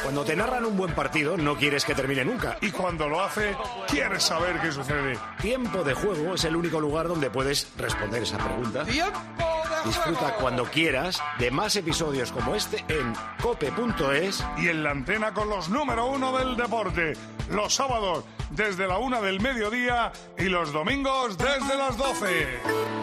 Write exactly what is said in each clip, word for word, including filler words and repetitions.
Cuando te narran un buen partido, no quieres que termine nunca. Y cuando lo hace, quieres saber qué sucede. Tiempo de Juego es el único lugar donde puedes responder esa pregunta. ¡Tiempo de Disfruta juego! cuando quieras de más episodios como este en cope punto es. Y en la antena con los número uno del deporte. Los sábados desde la una del mediodía y los domingos desde las doce.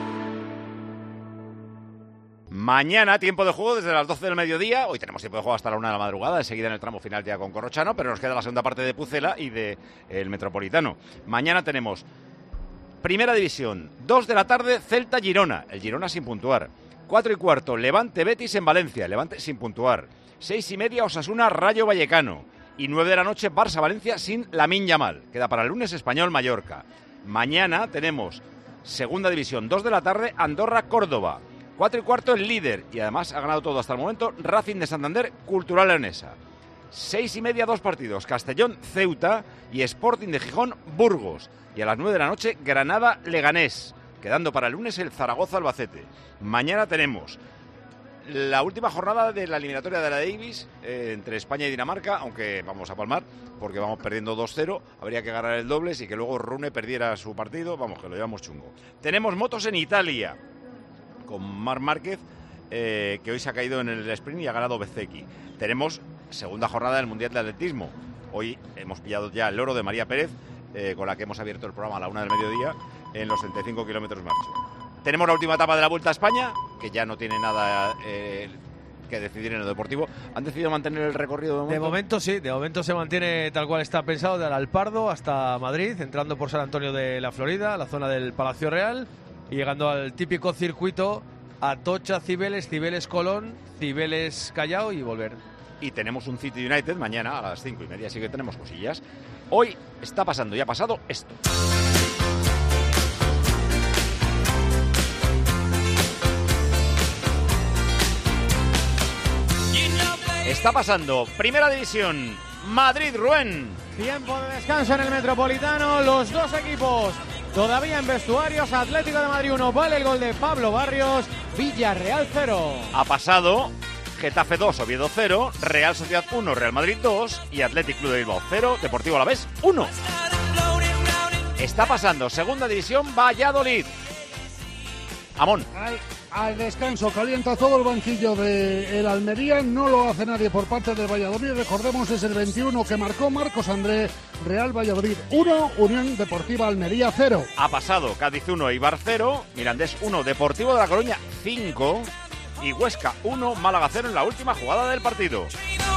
Mañana, tiempo de juego desde las doce del mediodía. Hoy tenemos tiempo de juego hasta la una de la madrugada. Enseguida en el tramo final ya con Corrochano, pero nos queda la segunda parte de Pucela y de el Metropolitano. Mañana tenemos Primera División, dos de la tarde, Celta-Girona. El Girona sin puntuar. Cuatro y cuarto, Levante-Betis en Valencia. Levante sin puntuar. Seis y media, Osasuna-Rayo Vallecano. Y nueve de la noche, Barça-Valencia sin Lamine Yamal. Queda para el lunes Español-Mallorca. Mañana tenemos Segunda División, dos de la tarde, Andorra-Córdoba. Cuatro y cuarto el líder, y además ha ganado todo hasta el momento, Racing de Santander, Cultural Leonesa. Seis y media, dos partidos, Castellón, Ceuta y Sporting de Gijón, Burgos. Y a las nueve de la noche, Granada, Leganés. Quedando para el lunes el Zaragoza, Albacete. Mañana tenemos la última jornada de la eliminatoria de la Davis eh, entre España y Dinamarca, aunque vamos a palmar, porque vamos perdiendo dos cero, habría que ganar el dobles y que luego Rune perdiera su partido, vamos, que lo llevamos chungo. Tenemos motos en Italia, con Marc Márquez, eh, que hoy se ha caído en el sprint y ha ganado Bezzecchi. Tenemos segunda jornada del Mundial de Atletismo. Hoy hemos pillado ya el oro de María Pérez, eh, con la que hemos abierto el programa a la una del mediodía, en los treinta y cinco kilómetros marcho. Tenemos la última etapa de la Vuelta a España, que ya no tiene nada eh, que decidir en lo deportivo. ¿Han decidido mantener el recorrido de momento? De momento sí, de momento se mantiene tal cual está pensado, de Alpardo hasta Madrid, entrando por San Antonio de la Florida, la zona del Palacio Real, y llegando al típico circuito Atocha, Cibeles, Cibeles Colón, Cibeles Callao y volver. Y tenemos un City United mañana a las cinco y media, así que tenemos cosillas. Hoy está pasando y ha pasado esto. Está pasando Primera División, Madrid-Rubén. Tiempo de descanso en el Metropolitano, los dos equipos todavía en vestuarios. Atlético de Madrid uno, vale el gol de Pablo Barrios. Villarreal cero. Ha pasado Getafe dos, Oviedo cero, Real Sociedad uno, Real Madrid dos y Athletic Club de Bilbao cero, Deportivo Alavés uno. Está pasando Segunda División, Valladolid. Amón. Al, al descanso calienta todo el banquillo del Almería, no lo hace nadie por parte del Valladolid. Recordemos, es el veintiuno que marcó Marcos André. Real Valladolid uno, Unión Deportiva Almería cero. Ha pasado Cádiz uno, Eibar cero, Mirandés uno, Deportivo de La Coruña cinco y Huesca uno, Málaga cero en la última jugada del partido.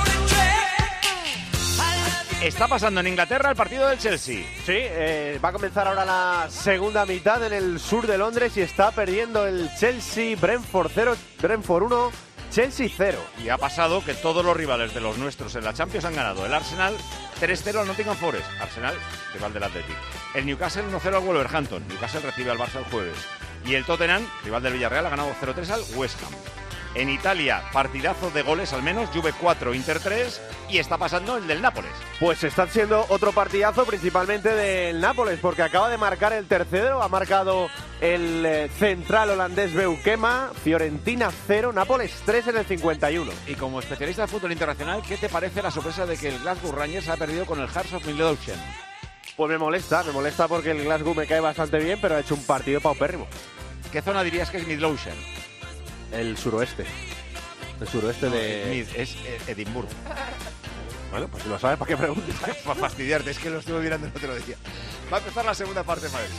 Está pasando en Inglaterra el partido del Chelsea. Sí, eh, va a comenzar ahora la segunda mitad en el sur de Londres y está perdiendo el Chelsea. Brentford cero, Brentford uno, Chelsea cero. Y ha pasado que todos los rivales de los nuestros en la Champions han ganado. El Arsenal tres cero al Nottingham Forest. Arsenal, rival del Athletic. El Newcastle uno cero al Wolverhampton. Newcastle recibe al Barça el jueves. Y el Tottenham, rival del Villarreal, ha ganado cero tres al West Ham. En Italia, partidazo de goles al menos, Juve cuatro, Inter tres, y está pasando el del Nápoles. Pues está siendo otro partidazo principalmente del Nápoles, porque acaba de marcar el tercero, ha marcado el eh, central holandés Beukema, Fiorentina cero, Nápoles tres en el cincuenta y uno. Y como especialista de fútbol internacional, ¿qué te parece la sorpresa de que el Glasgow Rangers ha perdido con el Hearts of Midlothian? Pues me molesta, me molesta porque el Glasgow me cae bastante bien, pero ha hecho un partido paupérrimo. ¿Qué zona dirías que es Midlothian? El suroeste. El suroeste no, de... Es, es Edimburgo. Bueno, pues si lo sabes, ¿para qué preguntas? Para fastidiarte, es que lo estuve mirando el otro día. Va a empezar la segunda parte, Madrid.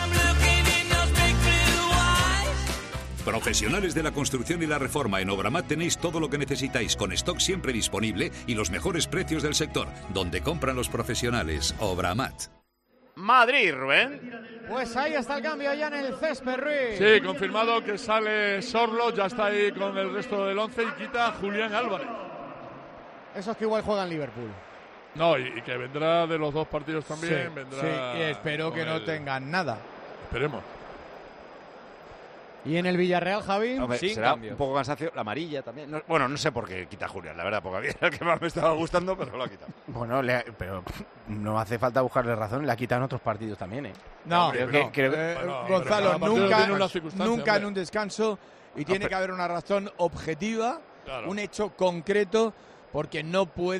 Profesionales de la construcción y la reforma, en Obramat tenéis todo lo que necesitáis, con stock siempre disponible y los mejores precios del sector. Donde compran los profesionales, Obramat. Madrid, Rubén. Pues ahí está el cambio ya en el césped, Ruiz. Sí, confirmado que sale Sorlo, ya está ahí con el resto del once y quita a Julián Álvarez. Esos que igual juegan Liverpool. No, y, y que vendrá de los dos partidos también. Sí, vendrá sí, y espero que no el... tengan nada. Esperemos. ¿Y en el Villarreal, Javi? Hombre, Sin será cambio. Un poco cansancio. La amarilla también. No, bueno, no sé por qué quita a Julián, la verdad, porque a mí era el que más me estaba gustando, pero lo ha quitado. Bueno, le, pero no hace falta buscarle razón, le ha quitado en otros partidos también, ¿eh? No, creo no. que, creo... Eh, bueno, Gonzalo, nunca, nunca hombre. en un descanso, y tiene pero... que haber una razón objetiva, claro. un hecho concreto, porque no puede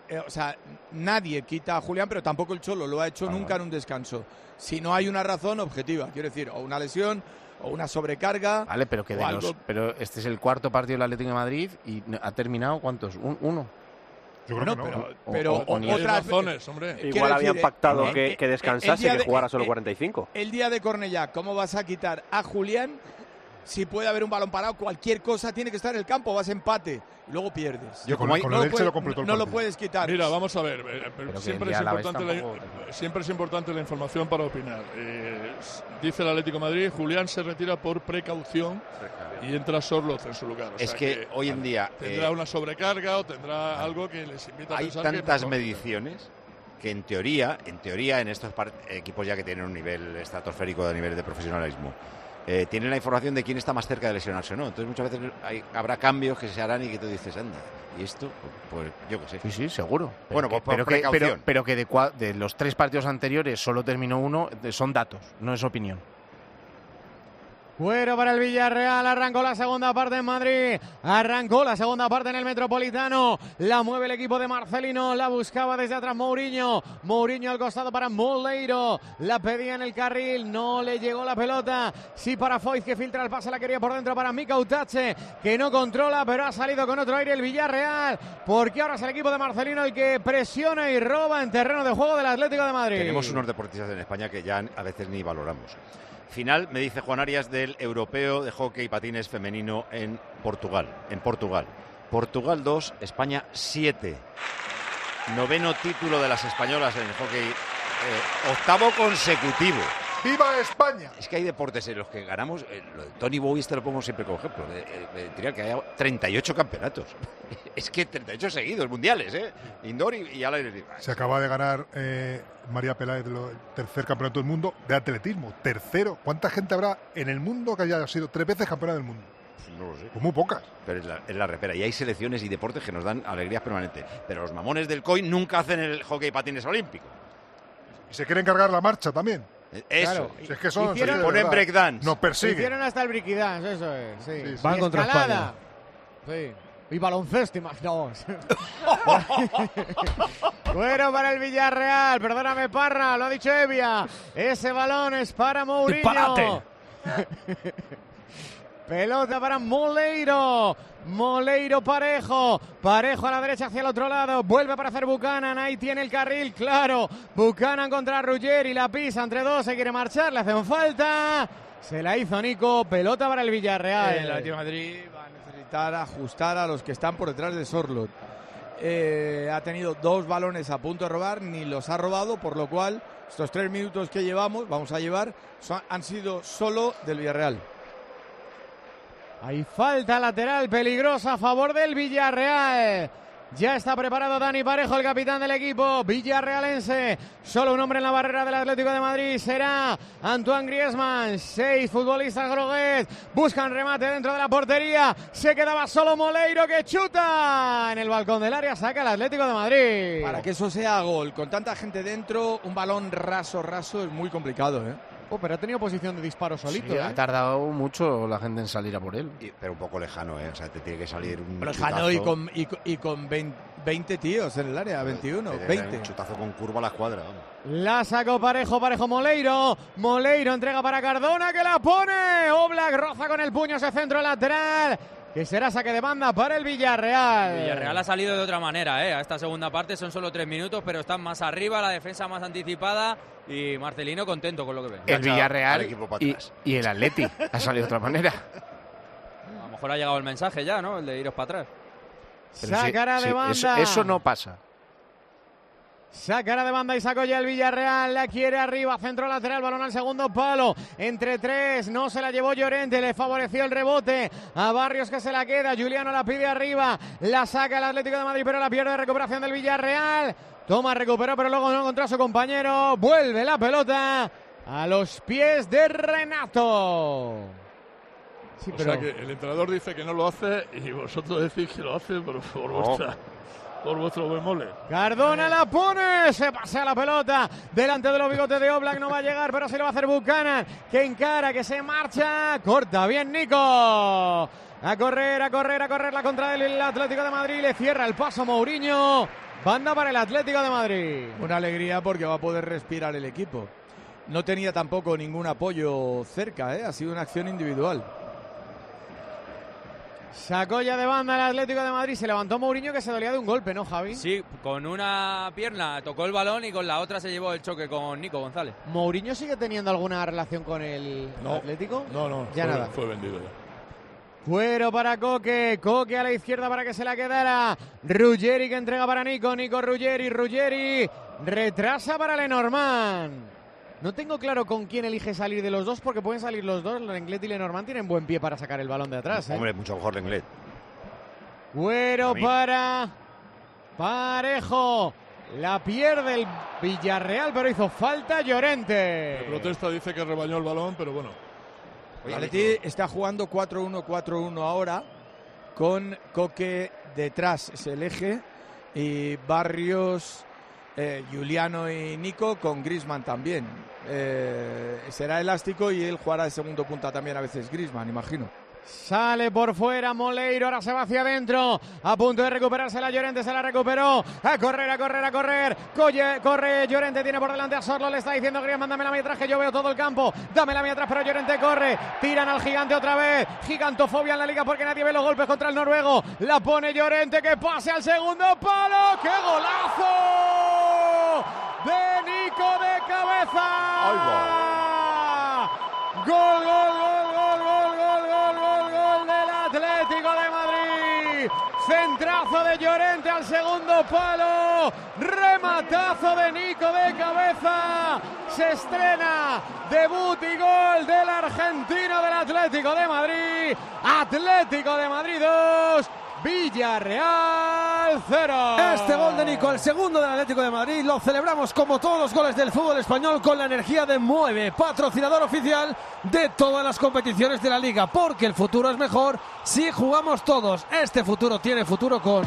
eh, o sea, nadie quita a Julián, pero tampoco el Cholo lo ha hecho ah, nunca en un descanso. Si no hay una razón objetiva, quiero decir, o una lesión o una sobrecarga. Vale, pero que de algo... los, pero este es el cuarto partido del Atlético de Madrid y ha terminado ¿cuántos? Un, uno. Yo creo no, que no. pero, pero o, o, o otras razones, hombre. Igual habían decir, pactado eh, que, eh, que descansase y que jugara solo eh, cuarenta y cinco. El día de Cornellá, ¿cómo vas a quitar a Julián? Si puede haber un balón parado, cualquier cosa tiene que estar en el campo, vas a empate y luego pierdes. Yo como hay, con no, el lo, puede, lo completó el no lo puedes quitar. Mira, vamos a ver, eh, siempre, es importante la, tampoco... siempre es importante la información para opinar. Eh, dice el Atlético de Madrid, Julián se retira por precaución y entra Sorloz en su lugar. O es sea que, que hoy en día... Tendrá eh, una sobrecarga o tendrá algo que les invita a hay pensar tantas que mediciones que en teoría, en teoría en estos equipos ya que tienen un nivel estratosférico de nivel de profesionalismo, Eh, tienen la información de quién está más cerca de lesionarse o no. Entonces muchas veces hay, habrá cambios que se harán y que tú dices, anda, y esto, pues, pues yo qué sé. Sí, sí, seguro. Pero bueno, que, pues por pero, que, precaución. pero, pero que de, cua, de los tres partidos anteriores solo terminó uno, son datos, no es opinión. Fuera para el Villarreal, arrancó la segunda parte en Madrid, arrancó la segunda parte en el Metropolitano, la mueve el equipo de Marcelino, la buscaba desde atrás Mourinho, Mourinho al costado para Moleiro, la pedía en el carril, no le llegó la pelota, sí para Foyt que filtra el pase, la quería por dentro para Mika Utache, que no controla, pero ha salido con otro aire el Villarreal, porque ahora es el equipo de Marcelino el que presiona y roba en terreno de juego del Atlético de Madrid. Tenemos unos deportistas en España que ya a veces ni valoramos. Final, me dice Juan Arias, del europeo de hockey patines femenino en Portugal. En Portugal. Portugal dos, España siete. Noveno título de las españolas en el hockey. Eh, octavo consecutivo. ¡Viva España! Es que hay deportes en los que ganamos. Eh, lo de Tony Bowie este lo pongo siempre como ejemplo. De, de, de, de que haya treinta y ocho campeonatos. Es que treinta y ocho seguidos, mundiales, ¿eh? Indoor y, y al aire libre. Se acaba de ganar eh, María Peláez el tercer campeonato del mundo de atletismo. Tercero. ¿Cuánta gente habrá en el mundo que haya sido tres veces campeona del mundo? No lo sé. Pues muy pocas. Pero es la, es la repera. Y hay selecciones y deportes que nos dan alegrías permanentes. Pero los mamones del C O I nunca hacen el hockey patines olímpico. Y se quieren cargar la marcha también. Eso. Claro. Si es que son, Hicieron, sí, ponen breakdance. Nos persiguen. Hicieron hasta el breakdance, eso es. Sí. Sí, sí. Van Y contra escalada. España. Sí. Y baloncesto, imaginaos. Bueno, para el Villarreal, perdóname Parra, lo ha dicho Evia. Ese balón es para Mourinho. ¡Disparate! Pelota para Moleiro. Moleiro Parejo. Parejo a la derecha hacia el otro lado. Vuelve para hacer Buchanan. Ahí tiene el carril, claro. Buchanan contra Ruggeri. La pisa entre dos. Se quiere marchar. Le hacen falta. Se la hizo Nico. Pelota para el Villarreal. El Atlético de Madrid va a necesitar ajustar a los que están por detrás de Sorloth. Eh, ha tenido dos balones a punto de robar. Ni los ha robado. Por lo cual, estos tres minutos que llevamos, vamos a llevar, son, han sido solo del Villarreal. Hay falta lateral peligrosa a favor del Villarreal. Ya está preparado Dani Parejo, el capitán del equipo villarrealense. Solo un hombre en la barrera del Atlético de Madrid. Será Antoine Griezmann. Seis futbolistas groguet. Buscan remate dentro de la portería. Se quedaba solo Moleiro que chuta. En el balcón del área saca el Atlético de Madrid. Para que eso sea gol, con tanta gente dentro, un balón raso, raso es muy complicado, ¿eh? Oh, pero ha tenido posición de disparo solito, Sí, ¿eh? ha tardado mucho la gente en salir a por él. Y, pero un poco lejano, ¿eh? O sea, te tiene que salir un Lejano chutazo. y con, y, y con veinte tíos en el área, veintiuno, Te- te- veinte. Un chutazo con curva a la escuadra, vamos. La sacó Parejo, Parejo Moleiro. Moleiro entrega para Cardona que la pone. Oblak roza con el puño ese centro lateral. Que será saque de banda para el Villarreal. Villarreal ha salido de otra manera, ¿eh? A esta segunda parte son solo tres minutos, pero están más arriba, la defensa más anticipada y Marcelino contento con lo que ve. El Villarreal al equipo para y, atrás. y el Atleti ha salido de otra manera. A lo mejor ha llegado el mensaje ya, ¿no? El de iros para atrás. Pero sí, Sacará de sí, banda. eso, eso no pasa. Sacará de banda y sacó ya el Villarreal. La quiere arriba, centro lateral, balón al segundo palo. Entre tres, no se la llevó Llorente, le favoreció el rebote a Barrios que se la queda. Juliano la pide arriba, la saca el Atlético de Madrid, pero la pierde. Recuperación del Villarreal. Toma, recuperó, pero luego no encontró a su compañero. Vuelve la pelota a los pies de Renato. Sí, O pero sea que el entrenador dice que no lo hace y vosotros decís que lo hace por, por, No. vuestra, por vuestro bemoles. Cardona la pone, se pasea la pelota delante de los bigotes de Oblak, no va a llegar, pero sí lo va a hacer Buchanan, que encara, que se marcha, corta bien Nico. A correr, a correr, a correr la contra del Atlético de Madrid, le cierra el paso Mourinho. Banda para el Atlético de Madrid. Una alegría porque va a poder respirar el equipo. No tenía tampoco ningún apoyo cerca, ¿eh? Ha sido una acción individual. Sacó ya de banda el Atlético de Madrid. Se levantó Mourinho, que se dolía de un golpe, ¿no, Javi? Sí, con una pierna tocó el balón y con la otra se llevó el choque con Nico González. ¿Mourinho sigue teniendo alguna relación con el no, Atlético? No, no, ya fue, nada. Fue vendido ya. Cuero para Coque, Coque a la izquierda para que se la quedara. Ruggeri que entrega para Nico, Nico Ruggeri, Ruggeri retrasa para Lenormand. No tengo claro con quién elige salir de los dos, porque pueden salir los dos. Lenglet y Lenormand tienen buen pie para sacar el balón de atrás, ¿eh? Hombre, mucho mejor Lenglet. Cuero para Parejo. La pierde el Villarreal, pero hizo falta Llorente. La protesta dice que rebañó el balón, pero bueno. El Atleti está jugando cuatro uno cuatro uno ahora, con Coque detrás, es el eje, y Barrios, eh, Juliano y Nico, con Griezmann también. Eh, será elástico y él jugará de segundo punta también a veces Griezmann, imagino. Sale por fuera Moleiro, ahora se va hacia adentro, a punto de recuperarse la Llorente, se la recuperó, a correr, a correr, a correr, Colle, corre, Llorente tiene por delante a Sorlo, le está diciendo Griezmann, dame la mía atrás que yo veo todo el campo, dame la mía atrás, pero Llorente corre, tiran al gigante otra vez, gigantofobia en la liga porque nadie ve los golpes contra el noruego, la pone Llorente, que pase al segundo palo, ¡qué golazo! De Nico de cabeza. ¡Ay, gol, gol, gol, gol, gol, gol, gol, gol, gol del Atlético de Madrid. Centrazo de Llorente al segundo palo. Rematazo de Nico de cabeza. Se estrena debut y gol del argentino del Atlético de Madrid. Atlético de Madrid dos. Villarreal cero. Este gol de Nico, el segundo del Atlético de Madrid, lo celebramos como todos los goles del fútbol español con la energía de Mueve, patrocinador oficial de todas las competiciones de la liga, porque el futuro es mejor si jugamos todos. Este futuro tiene futuro con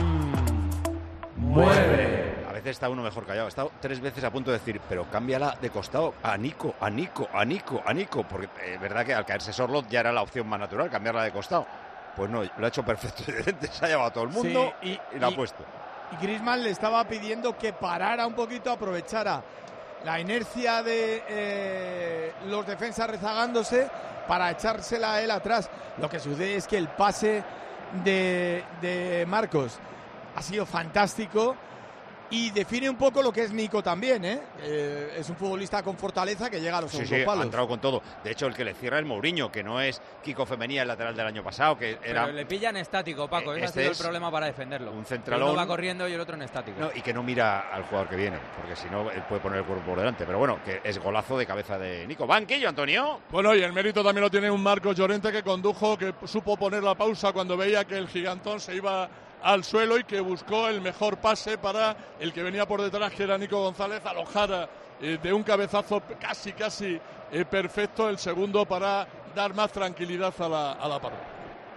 Mueve. A veces está uno mejor callado. He estado tres veces a punto de decir, pero cámbiala de costado a Nico, a Nico, a Nico, a Nico, porque es eh, verdad que al caerse Sorloth ya era la opción más natural, cambiarla de costado. Pues no, lo ha hecho perfecto. Se ha llevado a todo el mundo sí, y, y lo ha puesto. Y Griezmann le estaba pidiendo que parara un poquito, aprovechara la inercia de eh, los defensas rezagándose para echársela a él atrás. Lo que sucede es que el pase de, de Marcos ha sido fantástico y define un poco lo que es Nico también, ¿eh? Eh, es un futbolista con fortaleza que llega a los sí, segundos sí, palos. Ha entrado con todo. De hecho, el que le cierra es Mourinho, que no es Kiko Femenía, el lateral del año pasado, que era... Pero le pillan estático, Paco. Ese este ha sido es el problema para defenderlo. Un centralón. Uno va corriendo y el otro en estático. No, y que no mira al jugador que viene, porque si no, él puede poner el cuerpo por delante. Pero bueno, que es golazo de cabeza de Nico. Banquillo, Antonio. Bueno, y el mérito también lo tiene un Marcos Llorente que condujo, que supo poner la pausa cuando veía que el gigantón se iba al suelo y que buscó el mejor pase para el que venía por detrás, que era Nico González, alojara eh, de un cabezazo casi, casi eh, perfecto el segundo para dar más tranquilidad a la, a la parada.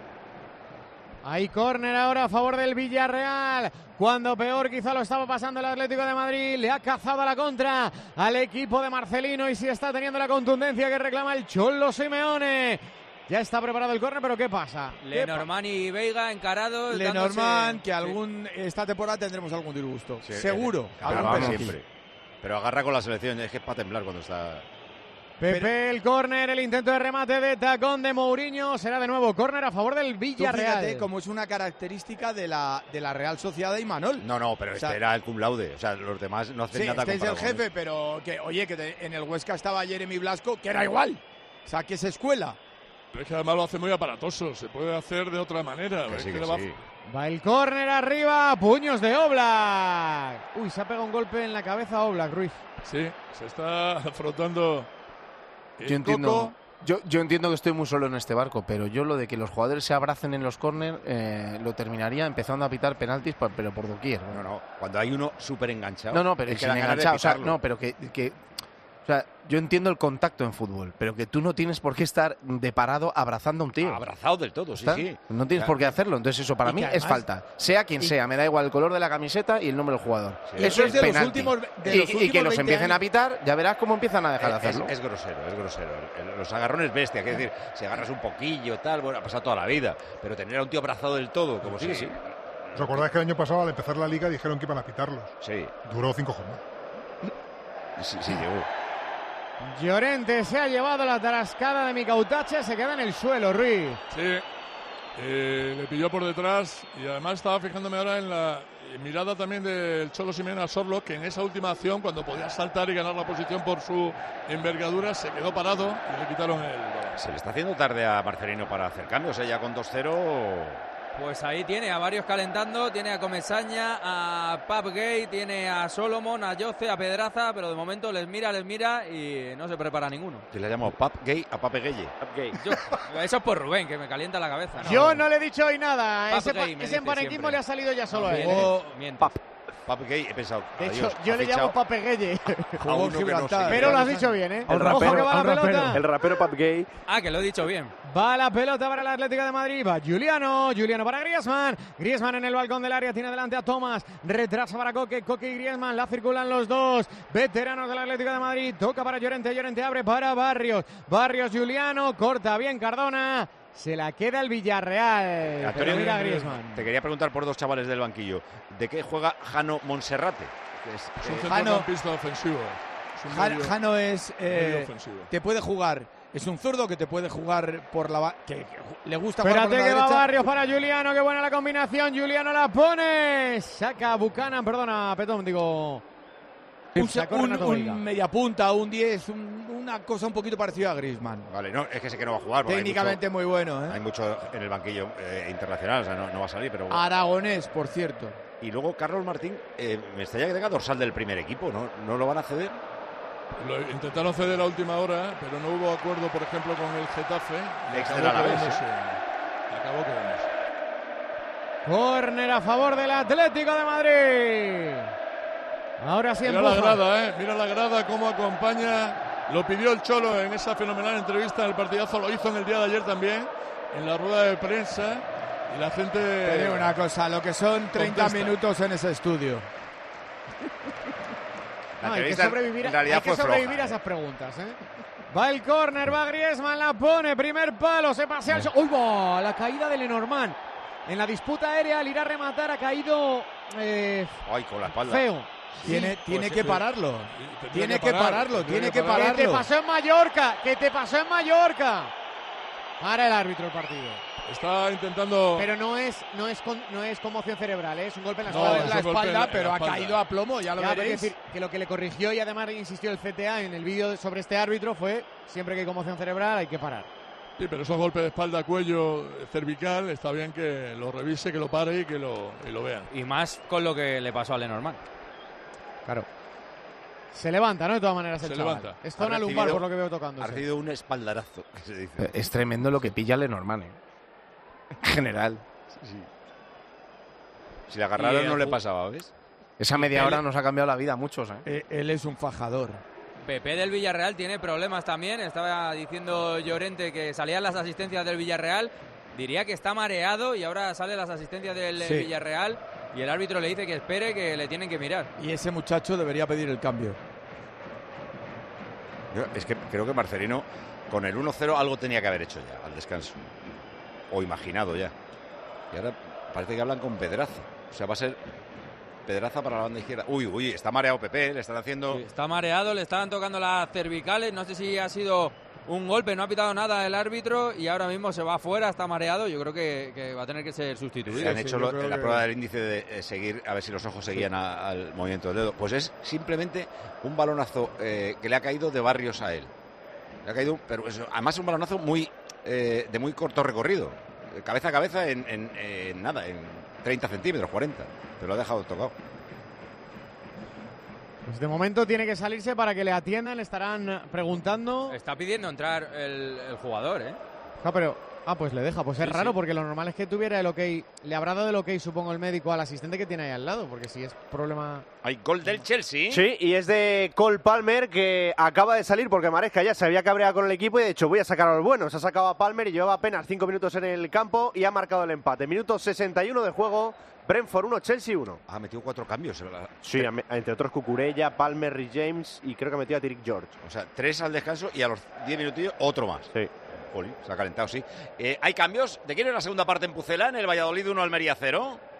Hay córner ahora a favor del Villarreal, cuando peor quizá lo estaba pasando el Atlético de Madrid, le ha cazado a la contra al equipo de Marcelino y sí está teniendo la contundencia que reclama el Cholo Simeone. Ya está preparado el córner, pero ¿qué pasa? Lenormand y Veiga encarados. Lenormand, que algún esta temporada tendremos algún disgusto. Sí, Seguro. Eh, pero siempre. Pero agarra con la selección, es que es para temblar cuando está... Pepe, pero... el córner, el intento de remate de tacón de Mourinho. Será de nuevo córner a favor del Villarreal. Tú fíjate cómo es una característica de la, de la Real Sociedad de Imanol. No, no, pero o sea, este era el cum laude. O sea, los demás no hacen sí, nada. Este es el jefe, pero que, oye, que te, en el Huesca estaba Jeremy Blasco, que era igual. O sea, que es escuela. Pero es que además lo hace muy aparatoso, se puede hacer de otra manera. Que sí, que que va... sí. va el córner arriba, puños de Oblak. Uy, se ha pegado un golpe en la cabeza a Oblak, Ruiz. Sí, se está afrontando. Yo entiendo, yo, yo entiendo que estoy muy solo en este barco, pero yo lo de que los jugadores se abracen en los córner eh, lo terminaría empezando a pitar penaltis, pero por doquier. No, no, cuando hay uno súper enganchado. No, no, pero sin enganchado, o sea, no, pero que... que O sea, yo entiendo el contacto en fútbol, pero que tú no tienes por qué estar de parado abrazando a un tío. Abrazado del todo, sí, sí. No tienes por qué hacerlo. Entonces eso para mí además, es falta. Sea quien y, sea, me da igual el color de la camiseta y el nombre del jugador. Sí, eso es de penalti. Los últimos, de los y, y que los empiecen años. a pitar, ya verás cómo empiezan a dejar de hacerlo. Es, es grosero, es grosero. Los agarrones bestia, es decir, si agarras un poquillo, tal, bueno, ha pasado toda la vida. Pero tener a un tío abrazado del todo, como sí, si... Sí. ¿Os acordáis que el año pasado al empezar la liga dijeron que iban a pitarlos? Sí. Duró cinco jornadas. Sí, sí, llegó. Llorente se ha llevado la tarascada de Micautache, se queda en el suelo, Ruiz. Sí, eh, le pilló por detrás y además estaba fijándome ahora en la mirada también del Cholo Simeone a Sorloth, que en esa última acción, cuando podía saltar y ganar la posición por su envergadura, se quedó parado y le quitaron el balón. Se le está haciendo tarde a Marcelino para hacer cambios, ¿eh? Ya con dos cero... Pues ahí tiene a varios calentando, tiene a Comesaña, a Pap Gay, tiene a Solomon, a Yoce, a Pedraza, pero de momento les mira, les mira y no se prepara ninguno. Que le llamo Pap Gay a Pape Gueye. Pap Gay. Yo, eso es por Rubén, que me calienta la cabeza. ¿no? Yo no le he dicho hoy nada, Pap ese, Gay, pa ese empanequismo le ha salido ya solo no, a él. Oh, ¿eh? Pap. Pape Gay, he pensado. De adiós, hecho, yo le llamo Pape Gueye. No Pero lo has dicho bien, ¿eh? El Ojo rapero, que va la pelota. rapero. El rapero Pap Gay. Ah, que lo he dicho bien. Va la pelota para el Atlético de Madrid. Va Juliano. Juliano para Griezmann. Griezmann en el balcón del área. Tiene delante a Thomas. Retrasa para Coque. Coque y Griezmann. La circulan los dos. Veteranos del Atlético de Madrid. Toca para Llorente. Llorente abre para Barrios. Barrios, Juliano. Corta bien Cardona. Se la queda el Villarreal. Antonio, Pero mira Griezmann. te quería preguntar por dos chavales del banquillo. ¿De qué juega Jano Monserrate? Que es, Es un eh, centrocampista ofensivo. Es un Jano, medio- Jano es eh, medio ofensivo. te puede jugar, es un zurdo que te puede jugar por la ba- que, que le gusta jugar Espérate por la que va derecha. Barrios para Juliano. Qué buena la combinación. Juliano la pone. Saca Buchanan. Perdona, Petón, digo. Un, Sacó un, Renato Veiga. un media punta, un diez, un- una cosa un poquito parecida a Griezmann. Vale, no, es que sé que no va a jugar. porque hay Técnicamente mucho- muy bueno, ¿eh? Hay mucho en el banquillo eh, internacional, o sea, no, no va a salir, pero... Aragonés, por cierto. Y luego Carlos Martín, eh, me extraña que tenga dorsal del primer equipo, ¿no? ¿No lo van a ceder? Lo intentaron ceder a última hora, pero no hubo acuerdo, por ejemplo, con el Getafe. y Ex acabó del Alavés, quedándose- ¿eh? Acabó quedándose. Córner a favor del Atlético de Madrid. Ahora sí Mira la empuja. grada, ¿eh? Mira la grada, cómo acompaña. Lo pidió el Cholo en esa fenomenal entrevista en el partidazo. Lo hizo en el día de ayer también, en la rueda de prensa. Y la gente... Te digo una cosa, lo que son treinta contesta. minutos en ese estudio. La No, hay que entrevista, sobrevivir, en realidad hay que fue floja, sobrevivir a ¿eh? esas preguntas, ¿eh? Va el córner, va Griezmann, la pone, primer palo, se pasea al... ¡Uy, va! La caída de Lenormand. En la disputa aérea, al ir a rematar, ha caído eh, Ay, con la espalda. feo. Tiene, Sí. tiene Pues, que eh, pararlo. tendría Tiene que que parar, pararlo, tendría tiene que que parar. Que te pararlo. pasó en Mallorca, que te pasó en Mallorca. Para el árbitro el partido. Está intentando... Pero no es, no es, con- no es conmoción cerebral, ¿eh? Es un golpe en la No, espalda. es la un golpe en espalda, la- en pero la ha espalda. caído a plomo, ya lo Ya, pero veréis. quiero decir que lo que le corrigió y además insistió el C T A en el vídeo sobre este árbitro fue siempre que hay conmoción cerebral hay que parar. Sí, pero esos golpes de espalda, cuello, cervical, está bien que lo revise, que lo pare y que lo, y lo vean. Y más con lo que le pasó a Lenormand. Claro. Se levanta, ¿no? De todas maneras el Se chaval. levanta. Es zona Ha lumbar recibido- por lo que veo Ha tocándose. recibido un espaldarazo, que se dice. Es tremendo lo que pilla Lenormand, ¿eh? En general. Si le agarraron Y, no eh, le ju- pasaba, ¿ves? Esa media Él- hora nos ha cambiado la vida a muchos, ¿eh? Eh, Él es un fajador. Pepe del Villarreal tiene problemas también. Estaba diciendo Llorente que salían las asistencias del Villarreal. Diría que está mareado y ahora salen las asistencias del Sí. Villarreal. Y el árbitro le dice que espere, que le tienen que mirar. Y ese muchacho debería pedir el cambio. Yo, es que creo que Marcelino, con el uno cero, algo tenía que haber hecho ya al descanso. O imaginado ya. Y ahora parece que hablan con Pedraza. O sea, va a ser Pedraza para la banda izquierda. Uy, uy, está mareado Pepe, le están haciendo... Sí, está mareado, le estaban tocando las cervicales. No sé si ha sido un golpe, no ha pitado nada el árbitro y ahora mismo se va afuera, está mareado. Yo creo que, que va a tener que ser sustituido. Se han sí, hecho yo lo- creo la que- prueba del índice de eh, seguir, a ver si los ojos seguían a- al movimiento del dedo. Pues es simplemente un balonazo eh, que le ha caído de Barrios a él. Le ha caído, pero eso, además un balonazo muy eh, de muy corto recorrido. Eh, Cabeza a cabeza en, en- en nada, en treinta centímetros, cuarenta. Pero lo ha dejado tocado. Pues de momento tiene que salirse para que le atiendan, le estarán preguntando. Está pidiendo entrar el, el jugador, ¿eh? No, pero, ah, pues le deja. Pues es Sí, raro sí. porque lo normal es que tuviera el ok. Le habrá dado el ok, supongo, el médico al asistente que tiene ahí al lado, porque si es problema... Hay gol del Chelsea. Sí, y es de Cole Palmer, que acaba de salir porque Maresca ya se había cabreado con el equipo y de hecho voy a sacar a los buenos. Ha sacado a Palmer y llevaba apenas cinco minutos en el campo y ha marcado el empate. Minuto sesenta y uno de juego, Brentford uno, Chelsea uno. Ha metido cuatro cambios. Sí, a- entre otros Cucurella, Palmer, Rhys James y creo que ha metido a Tyrick George. O sea, tres al descanso y a los diez minutillos otro más. Sí. Jolín, se ha calentado, sí. Eh, ¿Hay cambios? ¿De quién es la segunda parte en Pucela? En el Valladolid uno, Almería cero.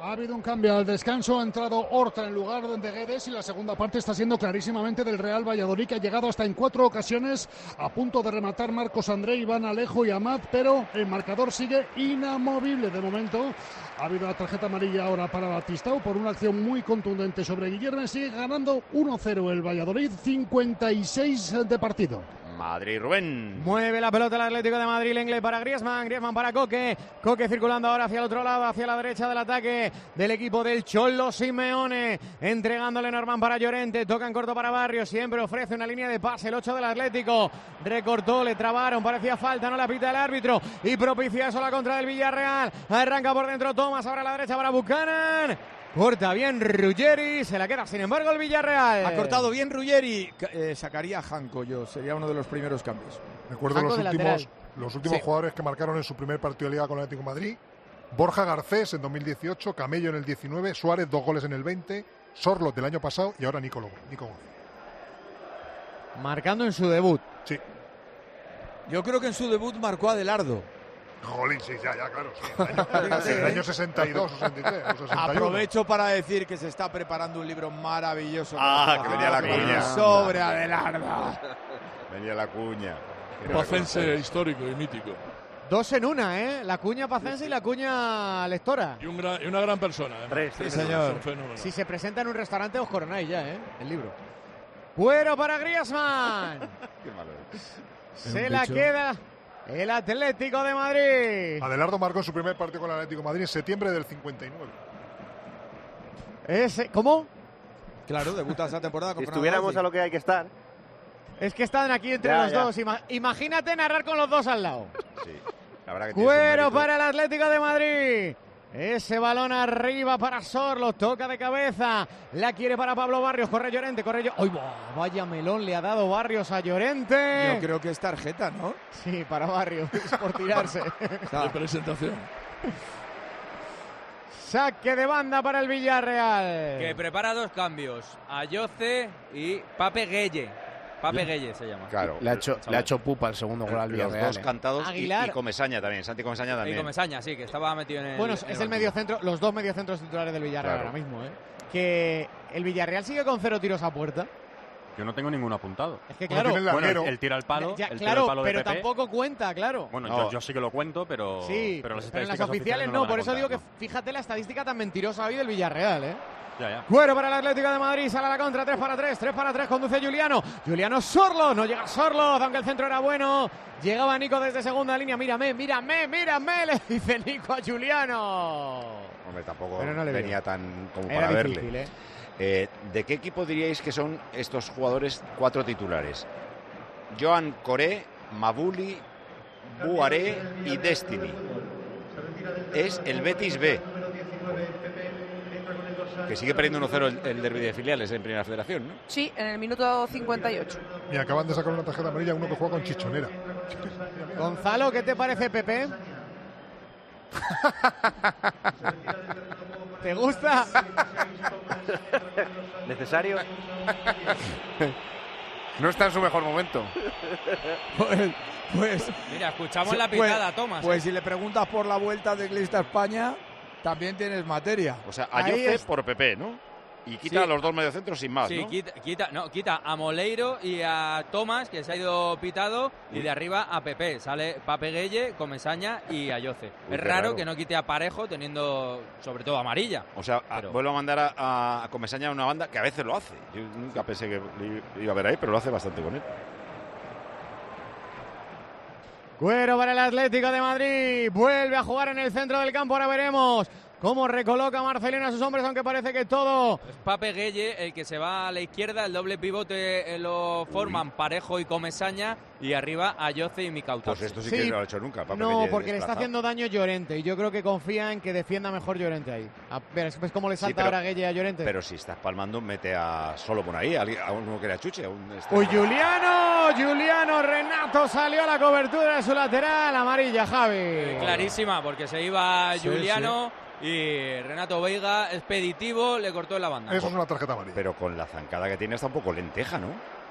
Ha habido un cambio al descanso, ha entrado Horta en lugar de Guedes y la segunda parte está siendo clarísimamente del Real Valladolid, que ha llegado hasta en cuatro ocasiones, a punto de rematar Marcos André, Iván Alejo y Amat, pero el marcador sigue inamovible de momento. Ha habido la tarjeta amarilla ahora para Batistao por una acción muy contundente sobre Guillermo. Sigue ganando uno cero el Valladolid, cincuenta y seis de partido. Madrid, Rubén. Mueve la pelota el Atlético de Madrid, Lenglet para Griezmann, Griezmann para Coque, Coque circulando ahora hacia el otro lado, hacia la derecha del ataque del equipo del Cholo Simeone, entregándole Norman para Llorente, toca en corto para Barrios, siempre ofrece una línea de pase, el ocho del Atlético, recortó, le trabaron, parecía falta, no la pita el árbitro y propicia eso la contra del Villarreal, arranca por dentro Thomas, ahora a la derecha para Buchanan. Corta bien Ruggeri, se la queda sin embargo el Villarreal. Ha cortado bien Ruggeri, eh, sacaría a Janko yo, sería uno de los primeros cambios. Recuerdo los últimos, los últimos sí. jugadores que marcaron en su primer partido de Liga con el Atlético de Madrid. Borja Garcés en dos mil dieciocho, Camello en el diecinueve, Suárez dos goles en el veinte, Sorlot del año pasado y ahora Nico Lobo, Nico Gómez. Marcando en su debut. Sí. Yo creo que en su debut marcó a Adelardo. Jolín, sí, ya, ya, claro. Sí, en, el año, en el año sesenta y dos o sesenta y tres o sesenta y uno. Aprovecho para decir que se está preparando un libro maravilloso. Ah, que venía la cuña. Sobre Adelardo. Venía la cuña. Pacense histórico y mítico. Dos en una, ¿eh? La cuña pacense y la cuña lectora. Y, un gran, y una gran persona. ¿eh? Tres, sí, señor. Si se presenta en un restaurante os coronáis ya, ¿eh? El libro. Cuero para Griezmann. Qué malo es. Se la queda el Atlético de Madrid. Adelardo marcó en su primer partido con el Atlético de Madrid en septiembre del cincuenta y nueve. Ese, ¿Cómo? Claro, debuta esa temporada con Si estuviéramos a lo que hay que estar. Es que están aquí entre ya, los ya. dos. Ima- imagínate narrar con los dos al lado. Sí, la verdad que Cuero para el Atlético de Madrid. Ese balón arriba para Sorlo, toca de cabeza, la quiere para Pablo Barrios, corre Llorente, corre yo. ¡Ay, vaya melón le ha dado Barrios a Llorente! Yo creo que es tarjeta, ¿no? Sí, para Barrios, por tirarse. De presentación. Saque de banda para el Villarreal. Que prepara dos cambios, Ayoce y Pape Gueye. Pape Gueye se llama. Claro. Le ha hecho, le ha hecho pupa el segundo gol al Los Villarreal. dos eh. cantados y, Aguilar. y Comesaña también, Santi Comesaña también. Y Comesaña, sí, que estaba metido en el... Bueno, en es el el banquillo. mediocentro, los dos mediocentros titulares del Villarreal Claro. ahora mismo, ¿eh? Que el Villarreal sigue con cero tiros a puerta. Yo no tengo ninguno apuntado. Es que Bueno, claro, tiene el Bueno, larguero. el, el tira al palo, ya, el tira claro, al palo de pero Pepe. tampoco cuenta, claro. Bueno, No. yo, yo sí que lo cuento, pero, Sí, pero, las pero en las estadísticas oficiales no, lo van por a eso digo contar, que fíjate la estadística tan mentirosa hoy del Villarreal, ¿eh? ¿no? Ya, ya. Cuero para el Atlético de Madrid, sale a la contra, tres para tres, tres para tres, conduce Juliano. Juliano Sorlo, no llega Sorlo, aunque el centro era bueno. Llegaba Nico desde segunda línea, mírame, mírame, mírame, le dice Nico a Juliano. Hombre, tampoco Pero no le venía veo. tan como Era para difícil, verle. ¿eh? Eh, ¿De qué equipo diríais que son estos jugadores cuatro titulares? Joan Coré, Mabuli, Buaré y Destiny. Es el Betis B, que sigue perdiendo uno cero el, el derbi de filiales en Primera Federación, ¿no? Sí, en el minuto cincuenta y ocho. Y acaban de sacar una tarjeta amarilla a uno que juega con Chichonera. Gonzalo, ¿qué te parece, Pepe? ¿Te gusta? ¿Necesario? No está en su mejor momento. Pues, pues, Mira, escuchamos la pitada, pues, Tomás. Pues ¿eh? si le preguntas por la vuelta de Lista a España, también tienes materia. O sea, Ahí Ayoce es- por Pepe, ¿no? Y quita Sí. a los dos mediocentros sin más, Sí, ¿no? quita, quita, no, quita a Moleiro y a Tomás, que se ha ido pitado, y de arriba a Pepe. Sale Pape Gueye, Comesaña y Ayoce. Uy, Es qué raro, raro. que no quite a Parejo, teniendo sobre todo amarilla. O sea, a- Pero- vuelvo a mandar a, a Comesaña a una banda que a veces lo hace. Yo nunca pensé que lo iba a ver ahí, pero lo hace bastante con él. Cuero para el Atlético de Madrid. Vuelve a jugar en el centro del campo. Ahora veremos cómo recoloca Marcelino a sus hombres, aunque parece que todo... Es Pape Gueye el que se va a la izquierda, el doble pivote eh, lo forman Parejo y Comesaña, y arriba Ayoce y Mikautas. Pues esto sí, Sí. que no lo ha hecho nunca. Pape No, Gueye porque le está desplazado. haciendo daño Llorente y yo creo que confía en que defienda mejor Llorente ahí. A ver, es pues cómo le Sí, salta pero- ahora Gueye a Llorente. Pero si estás palmando, mete a solo por ahí, a, alguien- a uno que era chuche. A un este- Uy, Juliano, Juliano Renato salió a la cobertura de su lateral, amarilla, Javi. Clarísima, porque se iba Sí, Juliano y Renato Veiga, expeditivo, le cortó en la banda. Eso es una tarjeta amarilla. Pero con la zancada que tiene está un poco lenteja, ¿no?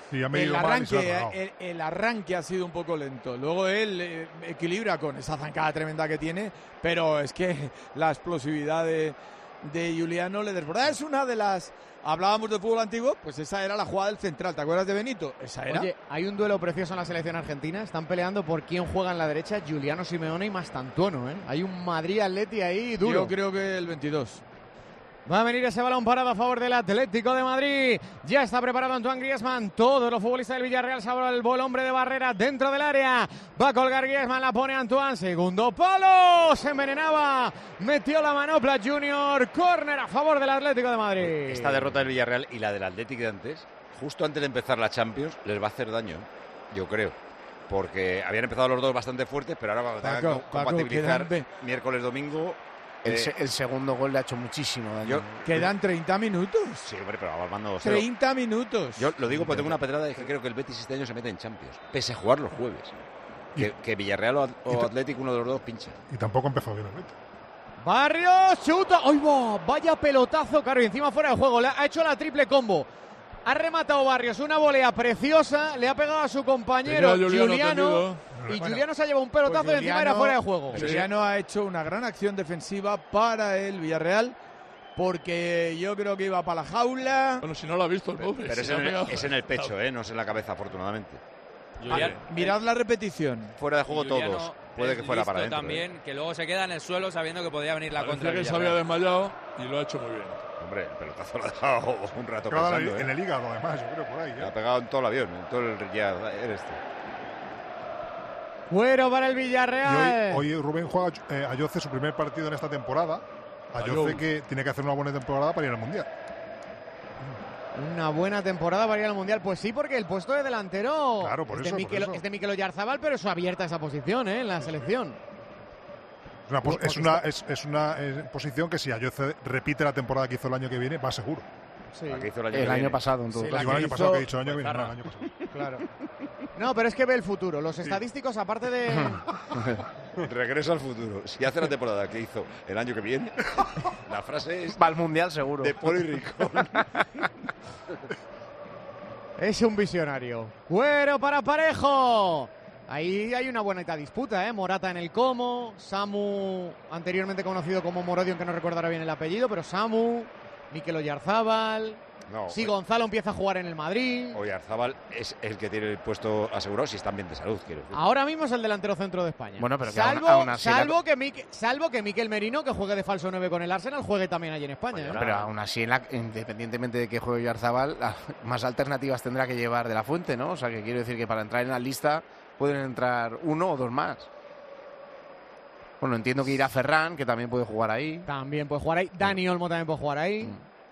Sí, ha el, medido mal y se lo ha tragado. arranque, el, el arranque ha sido un poco lento. Luego él eh, equilibra con esa zancada tremenda que tiene, pero es que la explosividad de, de Juliano le desborda. Es una de las... Hablábamos de fútbol antiguo, pues esa era la jugada del central. ¿Te acuerdas de Benito? Esa era. Oye, hay un duelo precioso en la selección argentina. Están peleando por quién juega en la derecha, Giuliano Simeone y Mastantuono, ¿eh? Hay un Madrid-Atleti ahí duro. Yo creo que el veintidós. Va a venir ese balón parado a favor del Atlético de Madrid. Ya está preparado Antoine Griezmann. Todos los futbolistas del Villarreal salvo el bol hombre de Barrera dentro del área. Va a colgar Griezmann, la pone Antoine. Segundo palo. Se envenenaba. Metió la manopla Junior. Córner a favor del Atlético de Madrid. Esta derrota del Villarreal y la del Atlético de antes, justo antes de empezar la Champions, les va a hacer daño, yo creo. Porque habían empezado los dos bastante fuertes, pero ahora van a Paco, compatibilizar Paco, miércoles, domingo. El, Eh, se- el segundo gol le ha hecho muchísimo daño. Yo- Quedan treinta minutos. Sí, hombre, pero va armando cero. treinta minutos. Yo lo digo porque tengo una pedrada de que creo que el Betis este año se mete en Champions, pese a jugar los jueves. Que, que Villarreal o, At- o Atlético, uno de los dos, pincha. Y tampoco empezó bien el Betis. Barrios, chuta. ¡Ay, va! Vaya pelotazo, claro, y encima fuera de juego. Le ha hecho la triple combo. Ha rematado Barrios, una volea preciosa. Le ha pegado a su compañero Tenía a Juliano Juliano. tendido. Y Bueno, Juliano se ha llevado un pelotazo Pues y encima era fuera de juego. Juliano ha hecho una gran acción defensiva para el Villarreal, porque yo creo que iba para la jaula. Bueno, si no lo ha visto el pobre. Pero es si en, le ha el, pegado. es en el pecho, ¿eh? No es en la cabeza, afortunadamente. Julián- Mirad la repetición. Fuera de juego Juliano todos. Puede es que fuera listo para adentro. también, ¿eh? que luego se queda en el suelo sabiendo que podía venir la Parecía contra. que del se había Villarreal. desmayado y lo ha hecho muy bien. Hombre, el pelotazo lo ha dejado un rato Acaba pensando, en ¿eh? el hígado, además, yo creo, por ahí. Le ¿eh? ha pegado en todo el avión, en todo el ya, eres tú. Cuero para el Y Villarreal. hoy, hoy Rubén juega eh, Ayoce su primer partido en esta temporada. Ayoce Ayou. que tiene que hacer una buena temporada para ir al Mundial. Una buena temporada para ir al Mundial. Pues sí, porque el puesto de delantero Claro, por es, eso, de por Mikel, eso. es de Mikel Oyarzabal, pero es abierta esa posición ¿eh? en la selección. Es una, pos- Porque es una, está- es, es una eh, posición que si Ayoce repite la temporada que hizo el año que viene, va seguro. Sí. La que hizo el año, El que año viene. pasado, en todo Sí, caso. la Igual el que año pasado hizo- que he dicho el año que viene, no, el año pasado. Claro. No, pero es que ve el futuro. Los estadísticos, aparte de. Regreso al futuro. Si hace la temporada que hizo el año que viene, la frase es Va al Mundial seguro. de Poli Ricón. Es un visionario. Cuero para Parejo. Ahí hay una bonita disputa, ¿eh? Morata en el Como, Samu, anteriormente conocido como Morodion, que no recordará bien el apellido, pero Samu, Mikel Oyarzábal. No, Si Gonzalo empieza a jugar en el Madrid. Oyarzábal es el que tiene el puesto asegurado si están bien de salud, quiero decir. Ahora mismo es el delantero centro de España. Bueno, pero que salvo, aún- aún así la- salvo, que Mique- salvo que Mikel Merino, que juegue de falso nueve con el Arsenal, juegue también allí en España. ¿eh? Pero aún así, en la- independientemente de que juegue Oyarzabal, la- más alternativas tendrá que llevar de la Fuente, ¿no? O sea, que quiero decir que para entrar en la lista pueden entrar uno o dos más. Bueno, entiendo que irá Ferran, que también puede jugar ahí. También puede jugar ahí. Dani Olmo también puede jugar ahí.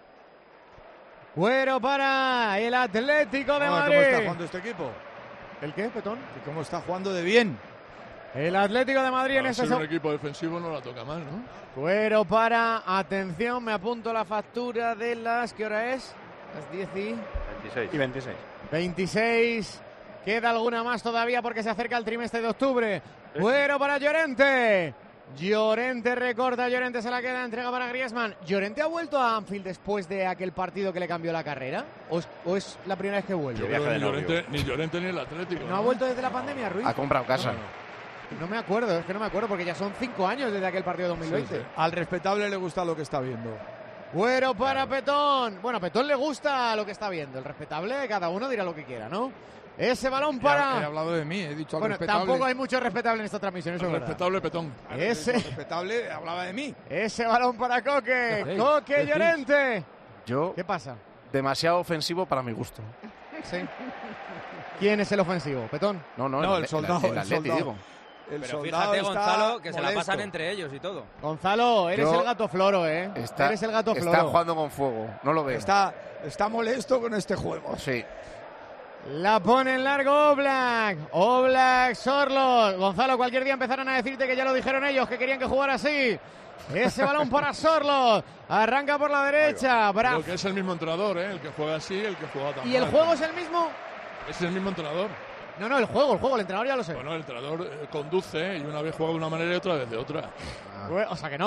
Cuero para el Atlético de Ah, Madrid. ¿Cómo está jugando este equipo? ¿El qué, Petón? ¿Y ¿Cómo está jugando de bien? El Atlético de Madrid en Para este ser un so- equipo defensivo no la toca mal, ¿no? Cuero para, atención, me apunto la factura de las, ¿qué hora es? Las diez y veintiséis. Y veintiséis. veintiséis. Queda alguna más todavía porque se acerca el trimestre de octubre. Cuero para Llorente. Llorente recorta, Llorente se la queda, entrega para Griezmann. ¿Llorente ha vuelto a Anfield después de aquel partido que le cambió la carrera? ¿O es, o es la primera vez que vuelve? Yo creo que ni Llorente, ni Llorente ni el Atlético. ¿No ha vuelto desde la pandemia, Ruiz? Ha comprado casa. No me acuerdo, es que no me acuerdo porque ya son cinco años desde aquel partido de dos mil veinte. Sí, sí. Al respetable le gusta lo que está viendo. Cuero para Petón. Bueno, a Petón le gusta lo que está viendo. El respetable, cada uno dirá lo que quiera, ¿no? Ese balón para... Ya he hablado de mí, he dicho al Bueno, respetable. tampoco hay mucho respetable en esta transmisión, eso es El verdad. respetable Petón. Ese, El respetable hablaba de mí. ese balón para Coque. Hey, Coque ¿qué Llorente. Yo, ¿Qué pasa? demasiado ofensivo para mi gusto. Sí. ¿Quién es el ofensivo? ¿Petón? No, no, No, el, el soldado, el, el Atleti, soldado. digo. El Pero soldado fíjate, está Gonzalo, que se la molesto. pasan entre ellos y todo. Gonzalo, eres Yo- el gato floro, ¿eh? Está, eres el gato floro. está jugando con fuego, no lo veo. Está, está molesto con este juego. Sí. La pone en largo Oblak. Oblak, Sorlos. Gonzalo, cualquier día empezarán a decirte que ya lo dijeron ellos, que querían que jugara así. Ese balón para Sorlos. Arranca por la derecha. Bravo. Creo que es el mismo entrenador, ¿eh? El que juega así, el que juega tan ¿Y el mal. juego es el mismo? Es el mismo entrenador. No, no, el juego, el juego, el entrenador ya lo sé. Bueno, el entrenador eh, conduce y una vez juega de una manera y otra vez de otra. Pues, O sea que no.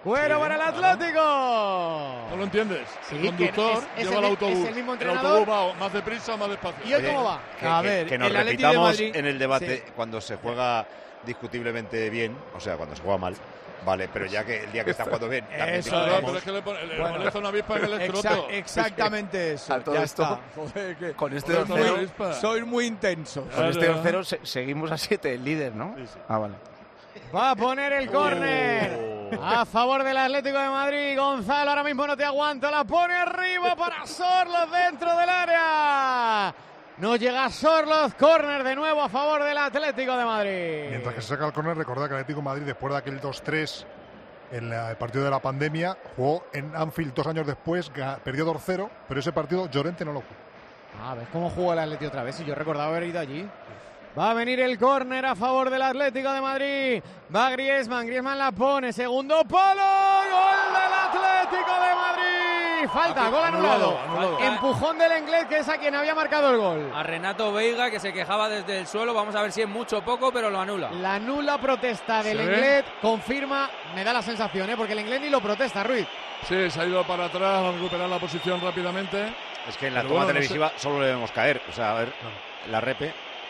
Cuero Sí, para el claro. ¿No ¿No lo entiendes? Sí, el conductor que es- es lleva el el mi- autobús. es el mismo el entrenador. autobús va más deprisa o más despacio. ¿Y hoy cómo va? Que, A que- ver, que nos el Atleti de repitamos Madrid- en el debate sí. cuando se juega discutiblemente bien, o sea, cuando se juega mal, vale, pero ya que el día que está jugando bien, también Eso Claro, es. pero es que le pone, le Bueno. molesta una avispa en el Exa- escroto. exactamente eso. A todo ya esto, está. Joder, que con este sois dos cero, muy- sois muy intensos. Con este dos cero se- seguimos a siete, el líder, ¿no? Ah, vale. Va a poner el córner a favor del Atlético de Madrid. Gonzalo, ahora mismo no te aguanto. La pone arriba para Sorloz dentro del área. No llega Sorloz. Córner de nuevo a favor del Atlético de Madrid. Mientras que se saca el córner, recordad que el Atlético de Madrid, después de aquel dos tres en la- el partido de la pandemia, jugó en Anfield dos años después, ga- perdió dos cero, pero ese partido Llorente no lo jugó. A ver cómo jugó el Atlético otra vez. Si yo recordaba haber ido allí. Va a venir el córner a favor del Atlético de Madrid. Va Griezmann. Griezmann la pone. Segundo palo. Gol del Atlético de Madrid. Falta. Gol anulado. anulado. Empujón del inglés, que es a quien había marcado el gol. A Renato Veiga, que se quejaba desde el suelo. Vamos a ver si es mucho o poco, pero lo anula. La nula protesta del ¿Sí? inglés confirma, me da la sensación, ¿eh? porque el inglés ni lo protesta, Ruiz. Sí, se ha ido para atrás, va a recuperar la posición rápidamente. Es que en la Pero toma bueno, no televisiva solo le vemos caer. O sea, a ver, la repe.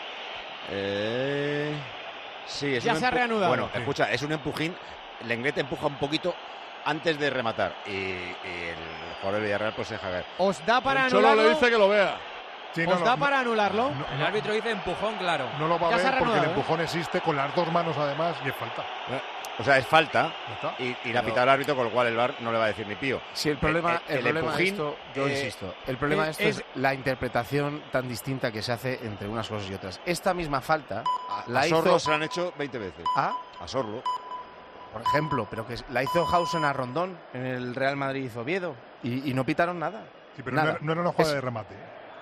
Eh, sí, es Ya un se ha empu- reanudado. Bueno, Sí. escucha, es un empujín. Lenglet empuja un poquito antes de rematar. Y, y el jugador del Villarreal pues se deja caer. ¿Os da para El Cholo anularlo? le dice que lo vea. Sí, ¿Os no, da no, para anularlo? El árbitro dice empujón, claro. no lo va a Ya se ha ver porque el reanudado, ¿eh? empujón existe con las dos manos además y es falta. O sea, es falta. Ya está. Y, y la ha pitado el árbitro, con lo cual el V A R no le va a decir ni pío. Sí, el problema, El- el, el problema de empujín, esto, yo eh, insisto, el problema de esto es, es- la interpretación tan distinta que se hace entre unas cosas y otras. Esta misma falta A, la a hizo Sorlo se la han hecho veinte veces. a, A Sorlo. por ejemplo, pero que la hizo Hausen a Rondón en el Real Madrid-Oviedo y, y no pitaron nada. Sí, pero Nada. no, era- no era una jugada Es- de remate.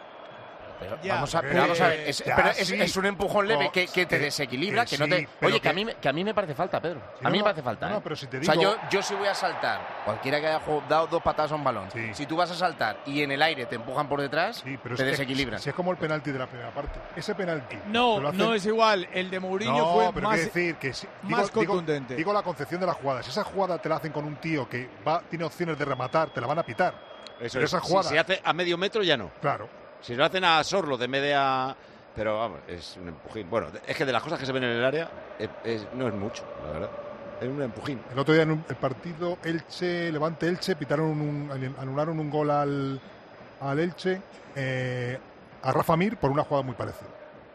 Pero Ya, vamos, a, pero pero vamos a ver, eh, es, ya, pero es, sí. es un empujón leve No, que, que te que- desequilibra, que que, no te. sí, pero Oye, que, a que- mí, me- que a mí me parece falta, Pedro. Sí, a mí no, me parece falta. no, no, ¿eh? pero si te O sea, digo- yo, yo sí voy a saltar, cualquiera que haya jugado- dado dos patadas a un balón, Sí. si tú vas a saltar y en el aire te empujan por detrás, Sí, pero te es que- desequilibra. Si es como el penalti de la primera parte. Ese penalti. que No, lo hacen- no es igual. El de Mourinho No, fue pero más. quiero decir que si- más digo, digo- contundente. Digo la concepción de la jugada. Si esa jugada te la hacen con un tío que va, tiene opciones de rematar, te la van a pitar. Eso Pero es. esa Si jugada. se hace a medio metro ya no. Claro. Si lo hacen a Sorlo de media. Pero vamos, es un empujín. Bueno, es que de las cosas que se ven en el área es- es- no es mucho, la verdad. Es un empujín. El otro día en un- el partido Elche, Levante Elche, pitaron un, anularon un gol al, al Elche eh, a Rafa Mir por una jugada muy parecida.